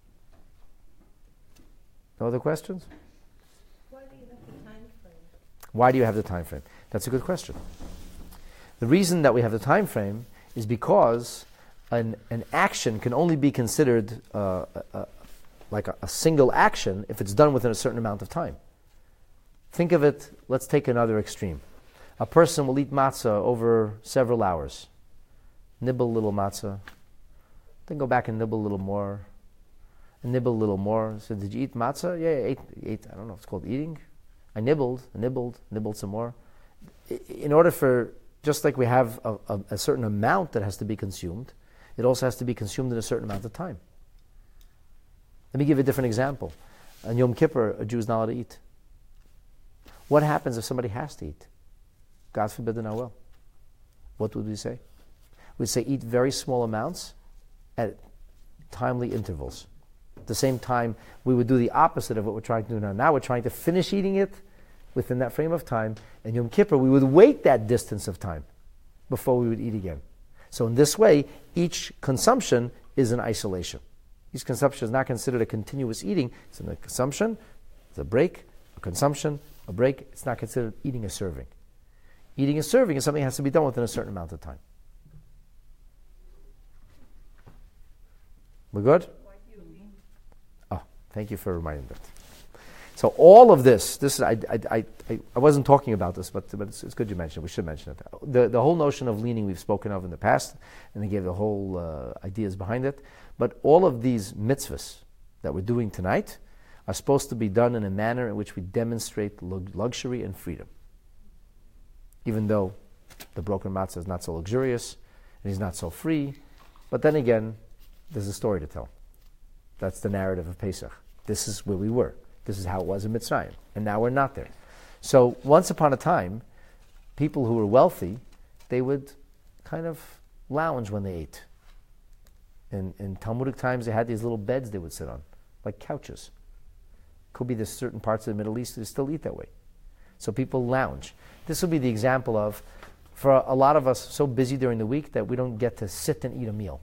No other questions? Why do you have the time frame? Why do you have the time frame? That's a good question. The reason that we have the time frame is because an action can only be considered like a single action if it's done within a certain amount of time. Think of it, let's take another extreme. A person will eat matzah over several hours. Nibble a little matzah, then go back and nibble a little more, and nibble a little more. So did you eat matzah? Yeah, I ate. I don't know if it's called eating. I nibbled some more. In order for, just like we have a certain amount that has to be consumed, it also has to be consumed in a certain amount of time. Let me give you a different example. On Yom Kippur, a Jew is not allowed to eat. What happens if somebody has to eat? God forbid and I will. What would we say? We'd say eat very small amounts at timely intervals. At the same time, we would do the opposite of what we're trying to do now. Now we're trying to finish eating it within that frame of time. And Yom Kippur, we would wait that distance of time before we would eat again. So in this way, each consumption is in isolation. Each consumption is not considered a continuous eating. It's a consumption, it's a break, a consumption, a break. It's not considered eating a serving. Eating a serving is something that has to be done within a certain amount of time. We're good? Oh, thank you for reminding that. So all of this is I wasn't talking about this, but it's good you mentioned it. We should mention it. The whole notion of leaning we've spoken of in the past, and they gave the whole ideas behind it. But all of these mitzvahs that we're doing tonight are supposed to be done in a manner in which we demonstrate luxury and freedom. Even though the broken matzah is not so luxurious, and he's not so free, but then again, there's a story to tell. That's the narrative of Pesach. This is where we were. This is how it was in Mitzrayim. And now we're not there. So once upon a time, people who were wealthy, they would kind of lounge when they ate. In Talmudic times, they had these little beds they would sit on, like couches. Could be there's certain parts of the Middle East that still eat that way. So people lounge. This would be the example of, for a lot of us, so busy during the week that we don't get to sit and eat a meal.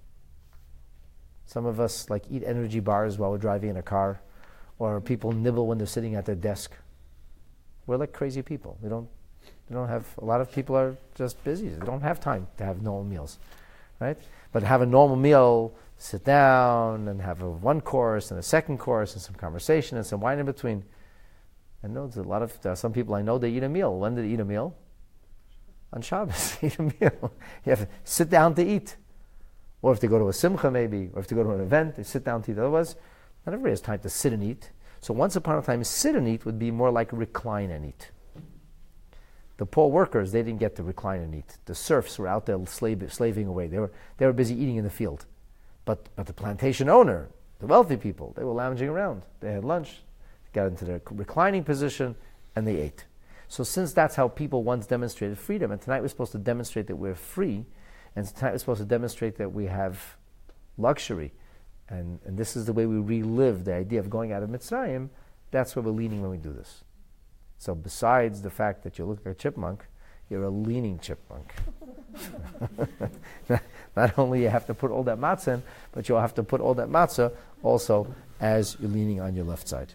Some of us like eat energy bars while we're driving in a car, or people nibble when they're sitting at their desk. We're like crazy people. We don't have, a lot of people are just busy. They don't have time to have normal meals, right? But have a normal meal, sit down and have one course and a second course and some conversation and some wine in between. I know there are some people I know, they eat a meal. When do they eat a meal? On Shabbos, eat a meal. You have to sit down to eat. Or if they go to a simcha maybe, or if they go to an event, they sit down to eat. Otherwise, not everybody has time to sit and eat. So once upon a time, sit and eat would be more like recline and eat. The poor workers, they didn't get to recline and eat. The serfs were out there slaving away. They were busy eating in the field. But the plantation owner, the wealthy people, they were lounging around. They had lunch, got into their reclining position, and they ate. So since that's how people once demonstrated freedom, and tonight we're supposed to demonstrate that we're free, and tonight we're supposed to demonstrate that we have luxury, and this is the way we relive the idea of going out of Mitzrayim, that's where we're leaning when we do this. So besides the fact that you look like a chipmunk, you're a leaning chipmunk. Not only you have to put all that matzah in, but you'll have to put all that matzah also as you're leaning on your left side.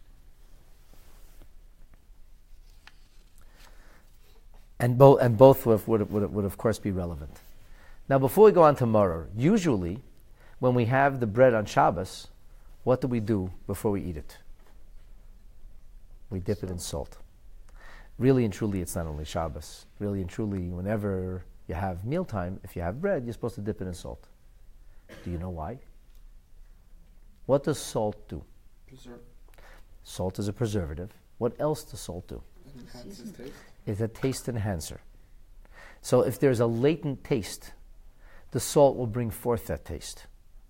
And both would of course be relevant. Now before we go on to Maror, usually when we have the bread on Shabbos, what do we do before we eat it? We dip it in salt. Really and truly, it's not only Shabbos. Really and truly, whenever you have mealtime, if you have bread, you're supposed to dip it in salt. Do you know why? What does salt do? Preserve. Salt is a preservative. What else does salt do? Enhances taste. It's a taste enhancer. So if there's a latent taste, the salt will bring forth that taste.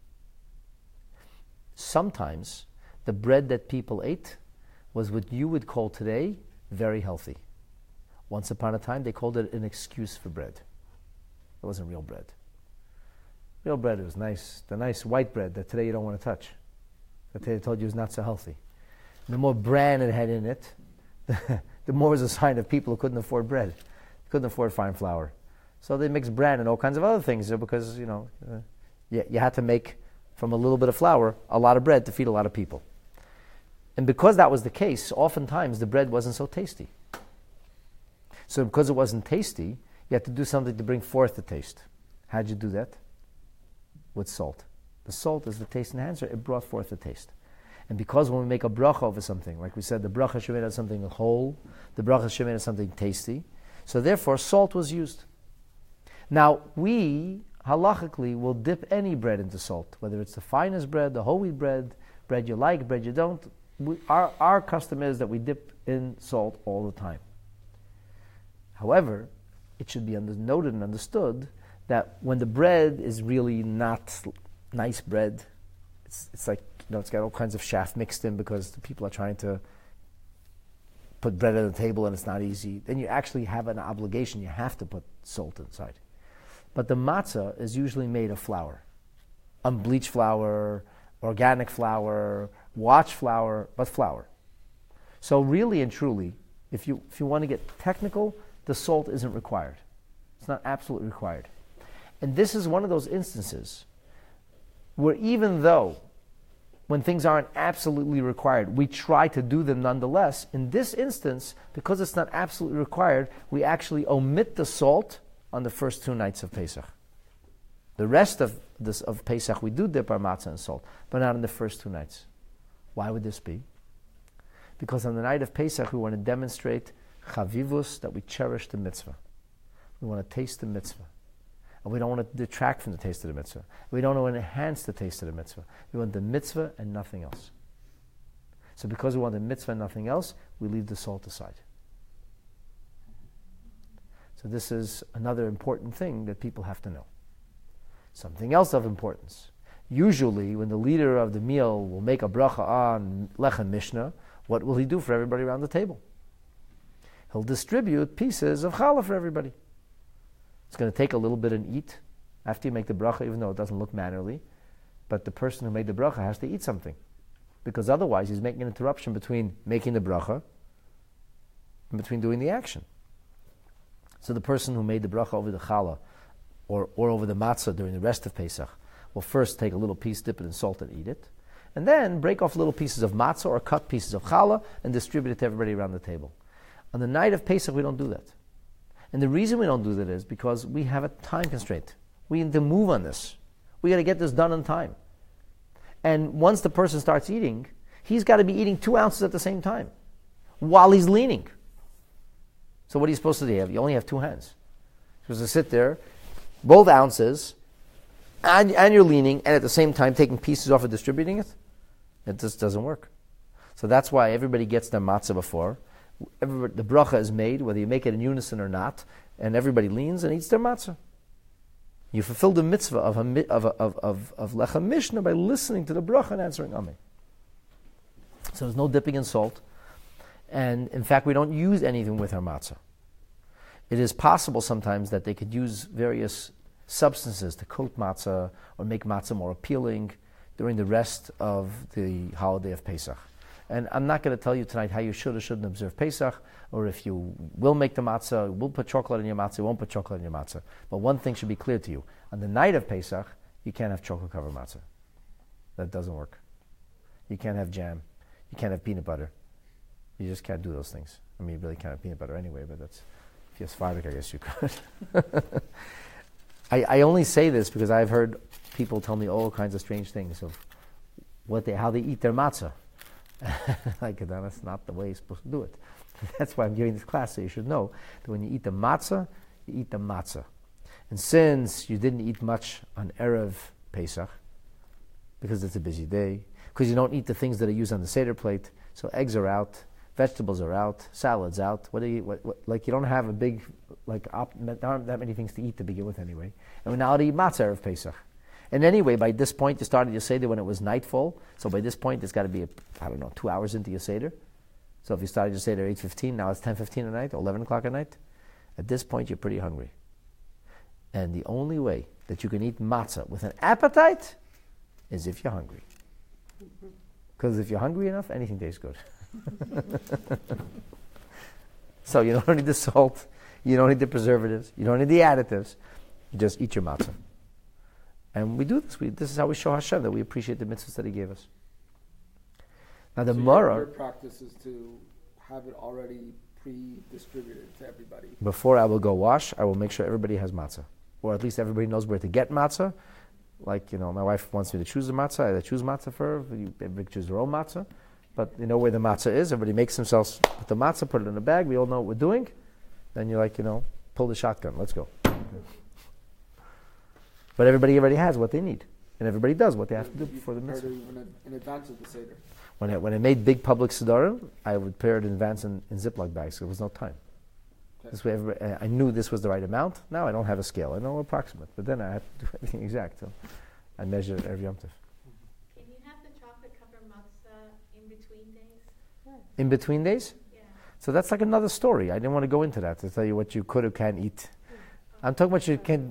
Sometimes the bread that people ate was what you would call today very healthy. Once upon a time, they called it an excuse for bread. It wasn't real bread. Real bread was nice, the nice white bread that today you don't want to touch, that they told you is not so healthy. The more bran it had in it, the more was a sign of people who couldn't afford bread, couldn't afford fine flour. So they mixed bran and all kinds of other things because, you had to make from a little bit of flour a lot of bread to feed a lot of people. And because that was the case, oftentimes the bread wasn't so tasty. So because it wasn't tasty, you had to do something to bring forth the taste. How'd you do that? With salt. The salt is the taste enhancer. It brought forth the taste. And because when we make a bracha over something, like we said, the bracha should be made on something whole, the bracha should be made on something tasty. So therefore, salt was used. Now, we, halachically, will dip any bread into salt, whether it's the finest bread, the whole wheat bread, bread you like, bread you don't. Our custom is that we dip in salt all the time. However, it should be noted and understood that when the bread is really not nice bread, it's like, it's got all kinds of chaff mixed in because the people are trying to put bread on the table and it's not easy, then you actually have an obligation. You have to put salt inside. But the matzah is usually made of flour. Unbleached flour, organic flour, watch flour, but flour. So really and truly, if you want to get technical, the salt isn't required. It's not absolutely required. And this is one of those instances where even though when things aren't absolutely required, we try to do them nonetheless, in this instance, because it's not absolutely required, we actually omit the salt on the first 2 nights of Pesach. The rest of Pesach, we do dip our matzah in salt, but not in the first 2 nights. Why would this be? Because on the night of Pesach, we want to demonstrate chavivus, that we cherish the mitzvah. We want to taste the mitzvah. And we don't want to detract from the taste of the mitzvah. We don't want to enhance the taste of the mitzvah. We want the mitzvah and nothing else. So because we want the mitzvah and nothing else, we leave the salt aside. So this is another important thing that people have to know. Something else of importance. Usually, when the leader of the meal will make a bracha on lechem mishnah, what will he do for everybody around the table? He'll distribute pieces of challah for everybody. It's going to take a little bit and eat after you make the bracha, even though it doesn't look mannerly. But the person who made the bracha has to eat something, because otherwise he's making an interruption between making the bracha and between doing the action. So the person who made the bracha over the challah or over the matzah during the rest of Pesach will first take a little piece, dip it in salt and eat it, and then break off little pieces of matzah or cut pieces of challah and distribute it to everybody around the table. On the night of Pesach, we don't do that. And the reason we don't do that is because we have a time constraint. We need to move on this. We got to get this done on time. And once the person starts eating, he's got to be eating 2 ounces at the same time while he's leaning. So what are you supposed to do? You only have 2 hands. You're supposed to sit there, both ounces, and you're leaning, and at the same time taking pieces off and distributing it. It just doesn't work. So that's why everybody gets their matzah before. The bracha is made, whether you make it in unison or not, and everybody leans and eats their matzah. You fulfill the mitzvah of lechem mishnah by listening to the bracha and answering amen. So there's no dipping in salt, and in fact, we don't use anything with our matzah. It is possible sometimes that they could use various substances to coat matzah or make matzah more appealing during the rest of the holiday of Pesach. And I'm not going to tell you tonight how you should or shouldn't observe Pesach, or if you will make the matzah, will put chocolate in your matzah, won't put chocolate in your matzah. But one thing should be clear to you. On the night of Pesach, you can't have chocolate-covered matzah. That doesn't work. You can't have jam. You can't have peanut butter. You just can't do those things. I mean, you really can't have peanut butter anyway, but that's, if you're Sephardic, I guess you could. I only say this because I've heard people tell me all kinds of strange things of how they eat their matzah. Like, that's not the way you're supposed to do it. That's why I'm giving this class, so you should know that when you eat the matzah, you eat the matzah. And since you didn't eat much on Erev Pesach, because it's a busy day, because you don't eat the things that are used on the Seder plate, so eggs are out, vegetables are out, salads out. Like, you don't have a big, there aren't that many things to eat to begin with anyway. And we're now to eat matzah Erev Pesach. And anyway, by this point, you started your Seder when it was nightfall. So by this point, it's got to be, 2 hours into your Seder. So if you started your Seder at 8:15, now it's 10:15 at night, or 11 o'clock at night. At this point, you're pretty hungry. And the only way that you can eat matzah with an appetite is if you're hungry. Because if you're hungry enough, anything tastes good. So you don't need the salt, you don't need the preservatives, you don't need the additives. You just eat your matzah. And we do this. This is how we show Hashem that we appreciate the mitzvahs that He gave us. Now the Mara, your practice is to have it already pre-distributed to everybody. Before I will go wash, I will make sure everybody has matzah, or at least everybody knows where to get matzah. Like, my wife wants me to choose the matzah. I choose matzah for her. Everybody chooses their own matzah. But you know where the matzah is. Everybody makes themselves put the matzah, put it in a bag. We all know what we're doing. Then you're like, pull the shotgun. Let's go. But everybody already has what they need. And everybody does what they have to do before the mitzvah. In advance of the Seder. When I made big public sedarim, I would prepare it in advance in Ziploc bags. So there was no time. Okay. This way, I knew this was the right amount. Now I don't have a scale. I know approximate. But then I have to do everything exact. So I measure it every Yom Tov. Can you have the chocolate-covered matzah in between days? In between days? Yeah. So that's like another story. I didn't want to go into that to tell you what you could or can eat. I'm talking about you can.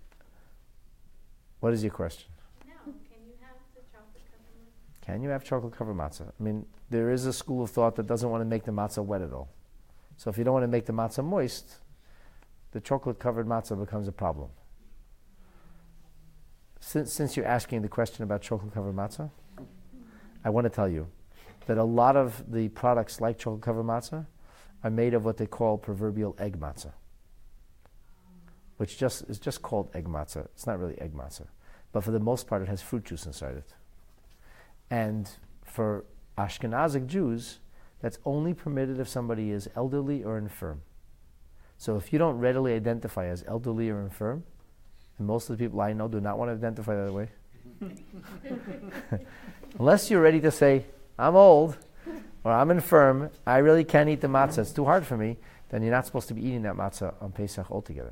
What is your question? No. Can you have the chocolate-covered matzah? Can you have chocolate-covered matzah? I mean, there is a school of thought that doesn't want to make the matzah wet at all. So if you don't want to make the matzah moist, the chocolate-covered matzah becomes a problem. Since you're asking the question about chocolate-covered matzah, I want to tell you that a lot of the products like chocolate-covered matzah are made of what they call proverbial egg matzah, which is just called egg matzah. It's not really egg matzah. But for the most part, it has fruit juice inside it. And for Ashkenazic Jews, that's only permitted if somebody is elderly or infirm. So if you don't readily identify as elderly or infirm, and most of the people I know do not want to identify that way, unless you're ready to say, I'm old, or I'm infirm, I really can't eat the matzah, it's too hard for me, then you're not supposed to be eating that matzah on Pesach altogether.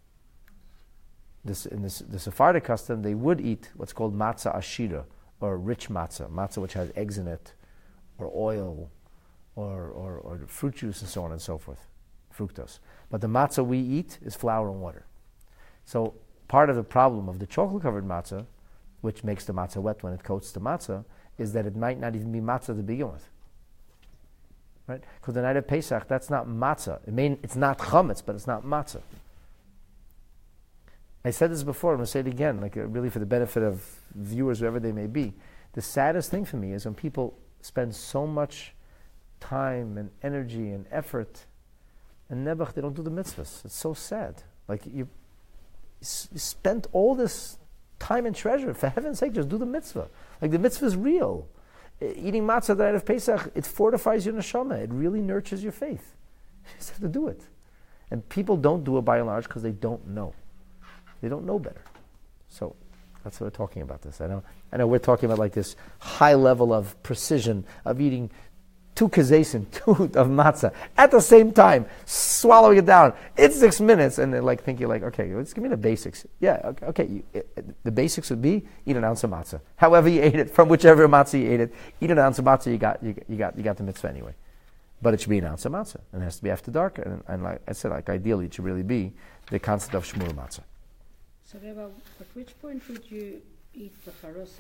In the Sephardic custom, they would eat what's called matzah ashira, or rich matzah which has eggs in it, or oil, or fruit juice, and so on and so forth, fructose. But the matzah we eat is flour and water. So part of the problem of the chocolate-covered matzah, which makes the matzah wet when it coats the matzah, is that it might not even be matzah to begin with. Right? Because the night of Pesach, that's not matzah. It's not chametz, but it's not matzah. I said this before, I'm going to say it again, really for the benefit of viewers, whoever they may be. The saddest thing for me is when people spend so much time and energy and effort, and nebuch, they don't do the mitzvahs. It's so sad. You spent all this time and treasure. For heaven's sake, just do the mitzvah. The mitzvah is real. Eating matzah the night of Pesach, it fortifies your neshama. It really nurtures your faith. You just have to do it. And people don't do it by and large because they don't know. They don't know better. So that's what we're talking about this. I know we're talking about this high level of precision of eating 2 kazesim, 2 of matzah at the same time, swallowing it down. It's 6 minutes, and they're thinking okay, let's give me the basics. Yeah, okay. The basics would be eat an ounce of matzah. However you ate it, from whichever matzah you ate it, eat an ounce of matzah. You got the mitzvah anyway. But it should be an ounce of matzah, and it has to be after dark. And like I said, ideally, it should really be the concept of shmur matzah. So, Rebbe, at which point would you eat the charoset?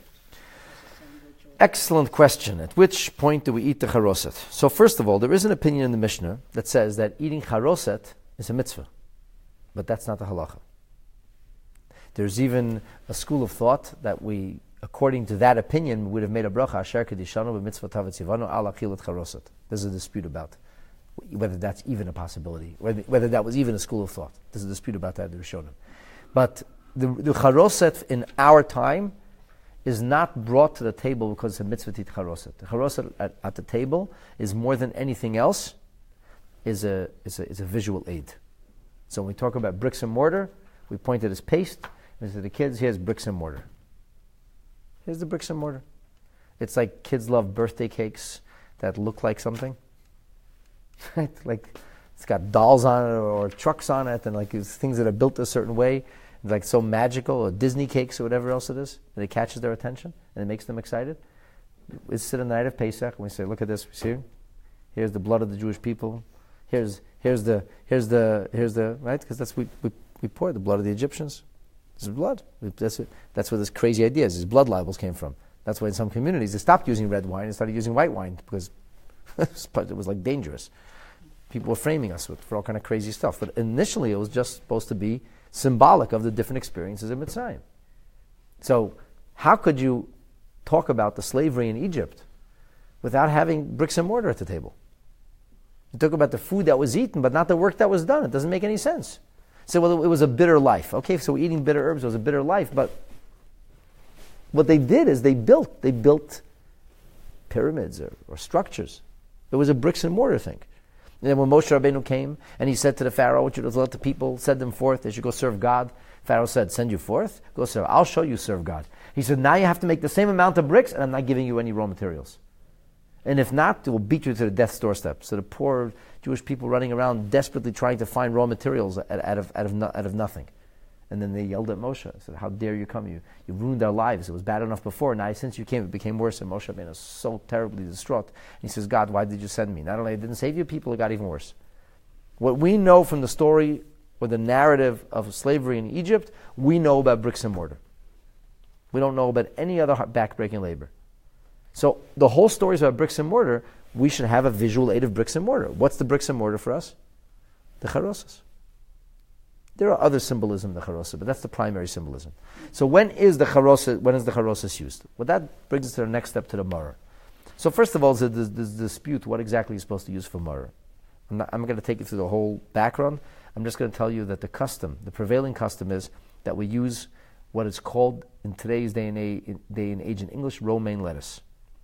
Excellent question. At which point do we eat the charoset? So first of all, there is an opinion in the Mishnah that says that eating charoset is a mitzvah. But that's not the halacha. There's even a school of thought that we, according to that opinion, would have made a bracha, asher kedishanu b'mitzvah tavetzivanu al achilat charoset. There's a dispute about whether that's even a possibility, whether that was even a school of thought. There's a dispute about that in the Rishonim. But the charoset in our time is not brought to the table because it's a mitzvah tit charoset. The charoset at the table is more than anything else, is a visual aid. So when we talk about bricks and mortar, we point at his paste, and to the kids, here's bricks and mortar. Here's the bricks and mortar. It's like kids love birthday cakes that look like something. Right? It's got dolls on it or trucks on it, and it's things that are built a certain way. So magical, or Disney cakes or whatever else it is, and it catches their attention and it makes them excited. We sit on the night of Pesach and we say, look at this, see? Here's the blood of the Jewish people. Here's the right? Because that's we pour the blood of the Egyptians. This is blood. That's where this crazy idea is. These blood libels came from. That's why in some communities they stopped using red wine and started using white wine because it was dangerous. People were framing us for all kind of crazy stuff. But initially it was just supposed to be symbolic of the different experiences in Mitzrayim. So how could you talk about the slavery in Egypt without having bricks and mortar at the table? You talk about the food that was eaten, but not the work that was done. It doesn't make any sense. So, well, it was a bitter life. Okay, so eating bitter herbs was a bitter life, but What they did is they built pyramids or structures. It was a bricks and mortar thing. And then when Moshe Rabbeinu came and he said to the Pharaoh, I want you to let the people, send them forth, they should go serve God. Pharaoh said, send you forth? Go serve. I'll show you serve God. He said, now you have to make the same amount of bricks and I'm not giving you any raw materials. And if not, they will beat you to the death's doorstep. So the poor Jewish people running around desperately trying to find raw materials out of nothing. And then they yelled at Moshe. Said, how dare you come? You ruined our lives. It was bad enough before. Now since you came, it became worse. And Moshe Rabbeinu was so terribly distraught. And he says, God, why did you send me? Not only I didn't save you, people, it got even worse. What we know from the story or the narrative of slavery in Egypt, we know about bricks and mortar. We don't know about any other backbreaking labor. So the whole story is about bricks and mortar. We should have a visual aid of bricks and mortar. What's the bricks and mortar for us? The charosas. There are other symbolism in the charosa, but that's the primary symbolism. So when is the charosas used? Well, that brings us to the next step, to the maror. So first of all, there's this dispute, what exactly you're supposed to use for maror. I'm going to take you through the whole background. I'm just going to tell you that the prevailing custom is that we use what is called in today's day and age in English, romaine lettuce.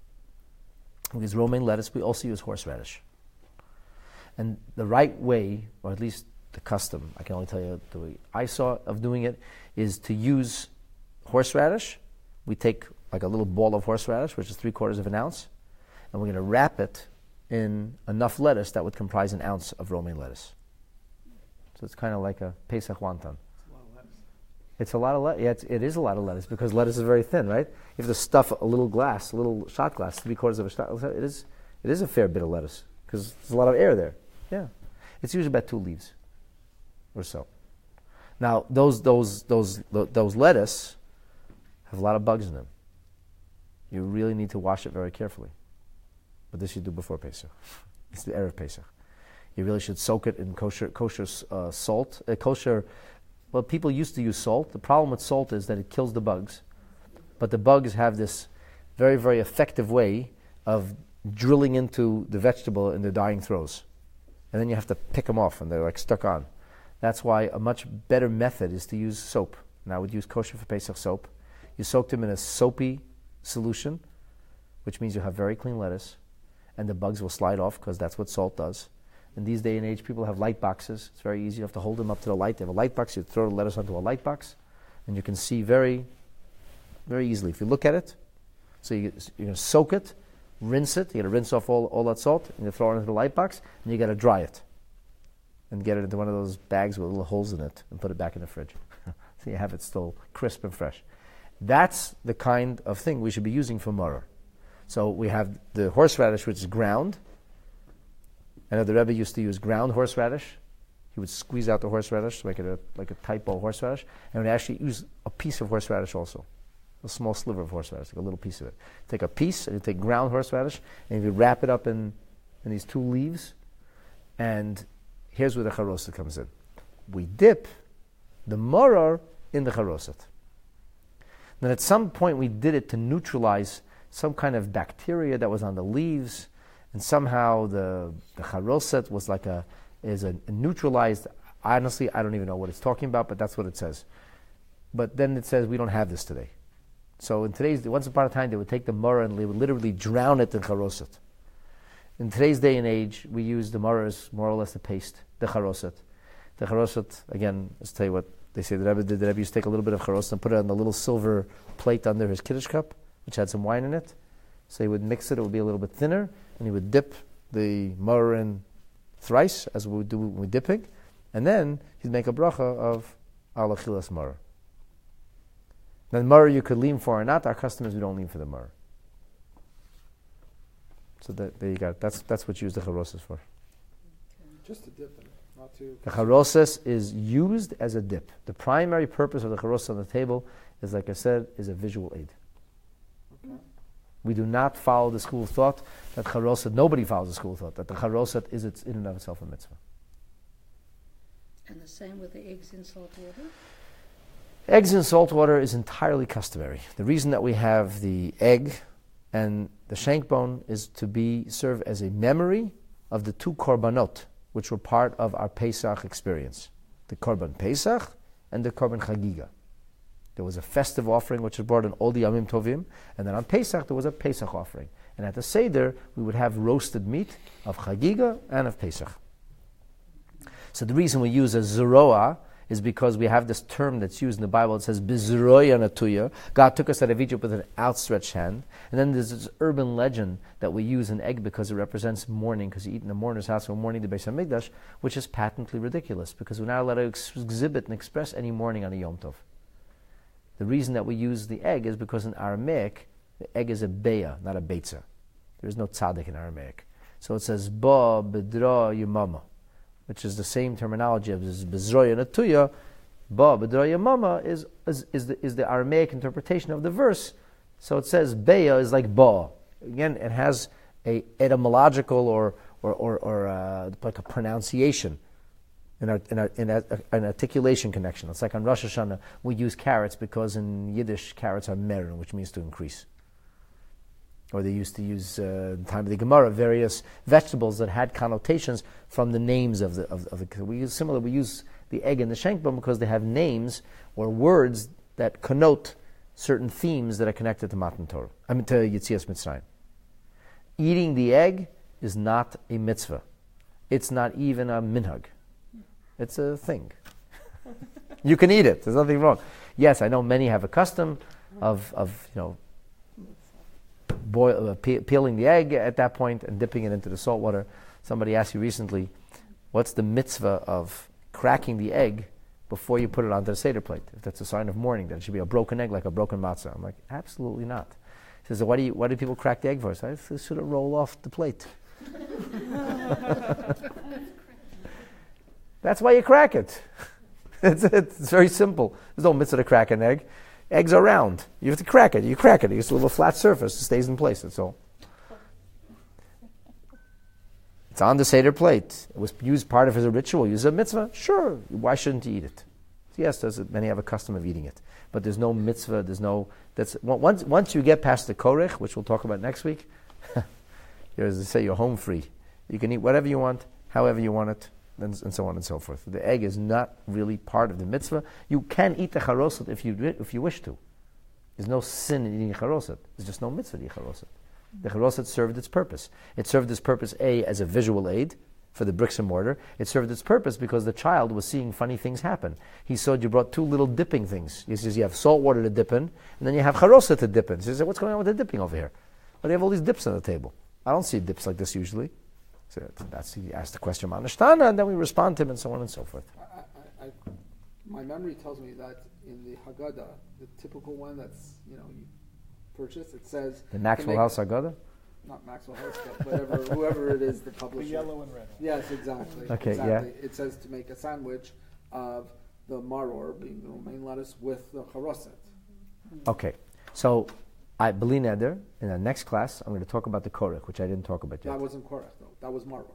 We use romaine lettuce. We also use horseradish. And the right way, or at least the custom, I can only tell you the way I saw of doing it, is to use horseradish. We take like a little ball of horseradish, which is 3/4 of an ounce, and we're going to wrap it in enough lettuce that would comprise an ounce of romaine lettuce. So it's kind of like a Pesach wonton. It's a lot of lettuce. Yeah, it is a lot of lettuce because lettuce is very thin, right? You have to stuff a little shot glass, 3/4 of a shot. It is a fair bit of lettuce because there's a lot of air there. Yeah, it's usually about 2 leaves or so. Now those lettuce have a lot of bugs in them. You really need to wash it very carefully. But this you do before Pesach. It's the Erev Pesach. You really should soak it in kosher salt. Well, people used to use salt. The problem with salt is that it kills the bugs. But the bugs have this very, very effective way of drilling into the vegetable in their dying throes. And then you have to pick them off and they're like stuck on. That's why a much better method is to use soap. Now I would use kosher for Pesach soap. You soak them in a soapy solution, which means you have very clean lettuce, and the bugs will slide off because that's what salt does. In these day and age, people have light boxes. It's very easy. You have to hold them up to the light. They have a light box. You throw the lettuce onto a light box, and you can see very, very easily. If you look at it, so you're going to soak it, rinse it. You got to rinse off all that salt, and you throw it into the light box, and you got to dry it, and get it into one of those bags with little holes in it, and put it back in the fridge. So you have it still crisp and fresh. That's the kind of thing we should be using for maror. So we have the horseradish, which is ground. I know the Rebbe used to use ground horseradish. He would squeeze out the horseradish to make it like a tight ball horseradish, and would actually use a piece of horseradish also, a small sliver of horseradish, like a little piece of it. Take a piece, and you take ground horseradish, and you wrap it up in these 2 leaves, and here's where the charoset comes in. We dip the maror in the charoset. Then at some point we did it to neutralize some kind of bacteria that was on the leaves, and somehow the charoset was is a neutralized. Honestly, I don't even know what it's talking about, but that's what it says. But then it says we don't have this today. So once upon a time, they would take the maror and they would literally drown it in charoset. In today's day and age, we use the maror as more or less a paste, the charoset. The charoset, again, let's tell you what they say. The Rebbe used to take a little bit of charoset and put it on the little silver plate under his kiddush cup, which had some wine in it. So he would mix it would be a little bit thinner, and he would dip the maror in thrice, as we would do when we're dipping, and then he'd make a bracha of al achilas maror. Then maror you could lean for or not. Our customers, we don't lean for the maror. So there you go. That's what you use the charosas for. Just to dip in it, not to... The charosas is used as a dip. The primary purpose of the charosas on the table is, like I said, is a visual aid. Okay. We do not follow the school of thought that charosat, nobody follows the school of thought, that the charosat is in and of itself a mitzvah. And the same with the eggs in salt water? Eggs in salt water is entirely customary. The reason that we have the egg and the shank bone is to serve as a memory of the 2 korbanot, which were part of our Pesach experience. The korban Pesach and the korban Chagiga. There was a festive offering which was brought in all the Yamim Tovim, and then on Pesach there was a Pesach offering. And at the Seder, we would have roasted meat of Chagiga and of Pesach. So the reason we use a zeroah is because we have this term that's used in the Bible. It says, Bizroya natuya. God took us out of Egypt with an outstretched hand. And then there's this urban legend that we use an egg because it represents mourning, because you eat in the mourner's house when mourning the Beis HaMikdash, which is patently ridiculous, because we're not allowed to exhibit and express any mourning on a Yom Tov. The reason that we use the egg is because in Aramaic, the egg is a beya, not a beitza. There is no tzaddik in Aramaic. So it says, Ba bedra yamama, which is the same terminology of bezroya natuya. Ba bedra yamama is the Aramaic interpretation of the verse. So it says beya is like ba. Again, it has a etymological or like a pronunciation, an articulation connection. It's like on Rosh Hashanah we use carrots because in Yiddish carrots are mer, which means to increase. Or they used to use, in the time of the Gemara, various vegetables that had connotations from the names of the. We use the egg and the shenkbon because they have names or words that connote certain themes that are connected to Matan Torah. To Yetzias Mitzrayim. Eating the egg is not a mitzvah. It's not even a minhag. It's a thing. You can eat it. There's nothing wrong. Yes, I know many have a custom of peeling the egg at that point and dipping it into the salt water. Somebody asked you recently, what's the mitzvah of cracking the egg before you put it onto the Seder plate? If that's a sign of mourning, that it should be a broken egg like a broken matzah. I'm like, absolutely not. He says, why do people crack the egg first? I should have rolled off the plate. That's why you crack it. It's very simple. There's no mitzvah to crack an egg. Eggs are round. You have to crack it. You crack it. It's a little flat surface. It stays in place. That's all. It's on the Seder plate. It was used part of as a ritual. Use a mitzvah? Sure. Why shouldn't you eat it? Yes, many have a custom of eating it. But there's no mitzvah. Once you get past the korech, which we'll talk about next week, as they say, you're home free. You can eat whatever you want, however you want it, and so on and so forth. The egg is not really part of the mitzvah. You can eat the charosot if you wish to. There's no sin in eating charosot. There's just no mitzvah to eat charosot. The charosot served its purpose. It served its purpose, A, as a visual aid for the bricks and mortar. It served its purpose because the child was seeing funny things happen. He saw you brought two little dipping things. He says you have salt water to dip in, and then you have charosot to dip in. So he says, what's going on with the dipping over here? Well, they have all these dips on the table. I don't see dips like this usually. So he asked the question Manashtana, and then we respond to him, and so on and so forth. My memory tells me that in the Haggadah, the typical one that's you purchase, it says the Maxwell House Haggadah. Not Maxwell House, but whoever it is, the publisher. The yellow and red. Yes, exactly. Okay, exactly. Yeah. It says to make a sandwich of the maror, being the romaine lettuce, with the charoset. Okay, so. B'li neder, in the next class, I'm going to talk about the korech, which I didn't talk about yet. That wasn't korech, though. That was maror.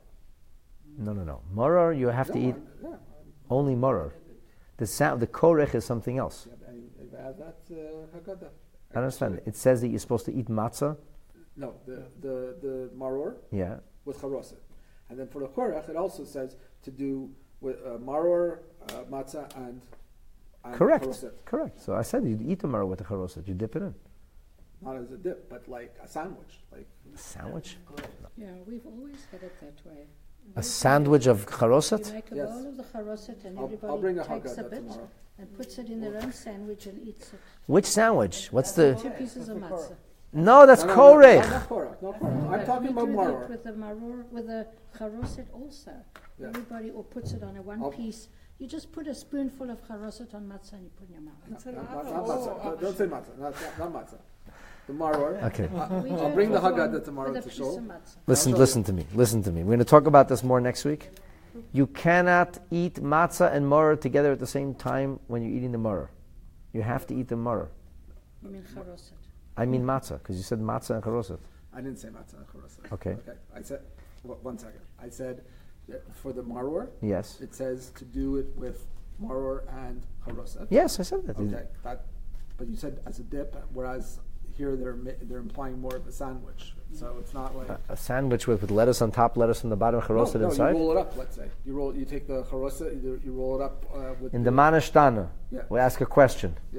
No. Maror, you have to eat only maror. The korech is something else. Yeah, that's Haggadah. I understand. It says that you're supposed to eat matzah. No, the maror with charoset. And then for the korech, it also says to do with maror, matzah, and charoset. Correct. So I said you'd eat the maror with the charoset. You dip it in. Not as a dip, but like a sandwich. A sandwich? Yeah, we've always had it that way. A sandwich of charoset? You make a bowl of the charoset and everybody takes a bit and puts it in their own sandwich and eats it. Which sandwich? What's the... 2 pieces of matzah. No, that's korech. No, I'm talking about maror. With the maror, with the charoset also. Yeah. Everybody puts it on a one piece. You just put a spoonful of charoset on matzah and you put in your mouth. Not matzah. Don't say matzah. Not matzah. The maror. Okay. I'll bring the Haggadah tomorrow to show. Listen to me. We're going to talk about this more next week. You cannot eat matzah and maror together at the same time when you're eating the maror. You have to eat the maror. You mean charoset? I mean matzah, because you said matzah and charoset. I didn't say matzah and charoset. Okay. I said, 1 second. I said for the maror, yes, it says to do it with maror and charoset. Yes, I said that. Okay. But you said as a dip, whereas here they're implying more of a sandwich, so it's not like a sandwich with lettuce on top, lettuce on the bottom, charoset inside. You roll it up. Let's say you take the charoset, you roll it up with. In the Manashtana, we ask a question. Yeah.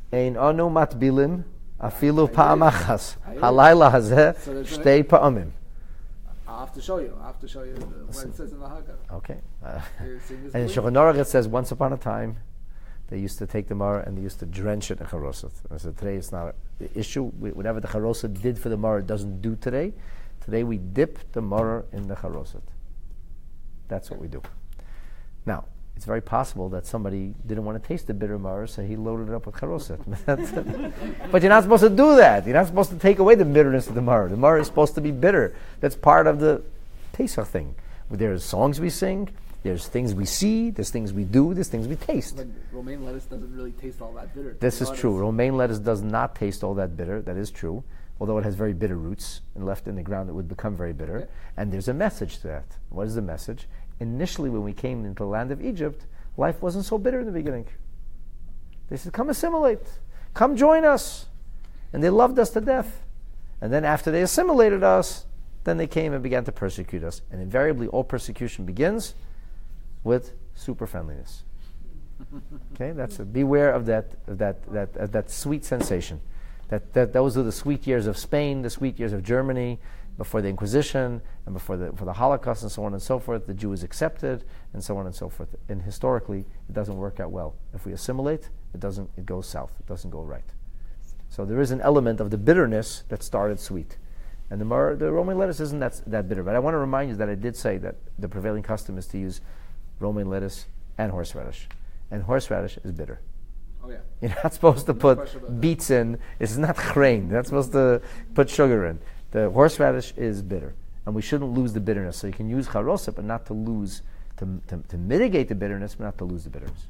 Ein anu matbilim afilu pa'am achas. Halayla hazeh shtei pa'amim. I have to show you what it says in the Haggadah. Okay. And in Shulchan Aruch it says, once upon a time, they used to take the maror and they used to drench it in charosot. I said, today it's not the issue. Whatever the charosot did for the maror, it doesn't do today. Today we dip the maror in the charosot. That's what we do. Now, it's very possible that somebody didn't want to taste the bitter maror, so he loaded it up with charosot. But you're not supposed to do that. You're not supposed to take away the bitterness of the maror. The maror is supposed to be bitter. That's part of the Pesach thing. There's songs we sing, there's things we see, there's things we do, there's things we taste. But romaine lettuce doesn't really taste all that bitter. This is true. Romaine lettuce does not taste all that bitter. That is true. Although it has very bitter roots, and left in the ground it would become very bitter. Okay. And there's a message to that. What is the message? Initially, when we came into the land of Egypt, life wasn't so bitter in the beginning. They said, come assimilate. Come join us. And they loved us to death. And then after they assimilated us, then they came and began to persecute us. And invariably, all persecution begins with super friendliness. Okay, beware of that sweet sensation. Those are the sweet years of Spain, the sweet years of Germany, before the Inquisition and for the Holocaust and so on and so forth. The Jew is accepted and so on and so forth. And historically, it doesn't work out well. If we assimilate, it goes south. It doesn't go right. So there is an element of the bitterness that started sweet. And the romaine lettuce isn't that bitter. But I want to remind you that I did say that the prevailing custom is to use romaine lettuce and horseradish. And horseradish is bitter. Oh, yeah. You're not supposed to put beets in. It's not grain. You're not supposed to put sugar in. The horseradish is bitter. And we shouldn't lose the bitterness. So you can use charosot, but not to lose, to mitigate the bitterness, but not to lose the bitterness.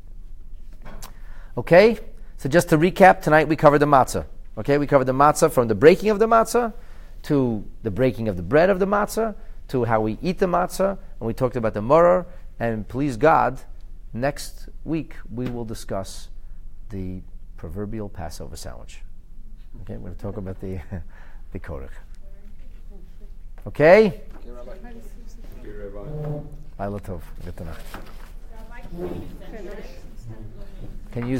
Okay? So just to recap, tonight we covered the matzah. Okay? We covered the matzah from the breaking of the matzah to the breaking of the bread of the matzah to how we eat the matzah. And we talked about the maror. And please God, next week we will discuss the proverbial Passover sandwich. Okay, we're going to talk about the korach. Okay? Laila Tov. Good to know. Can you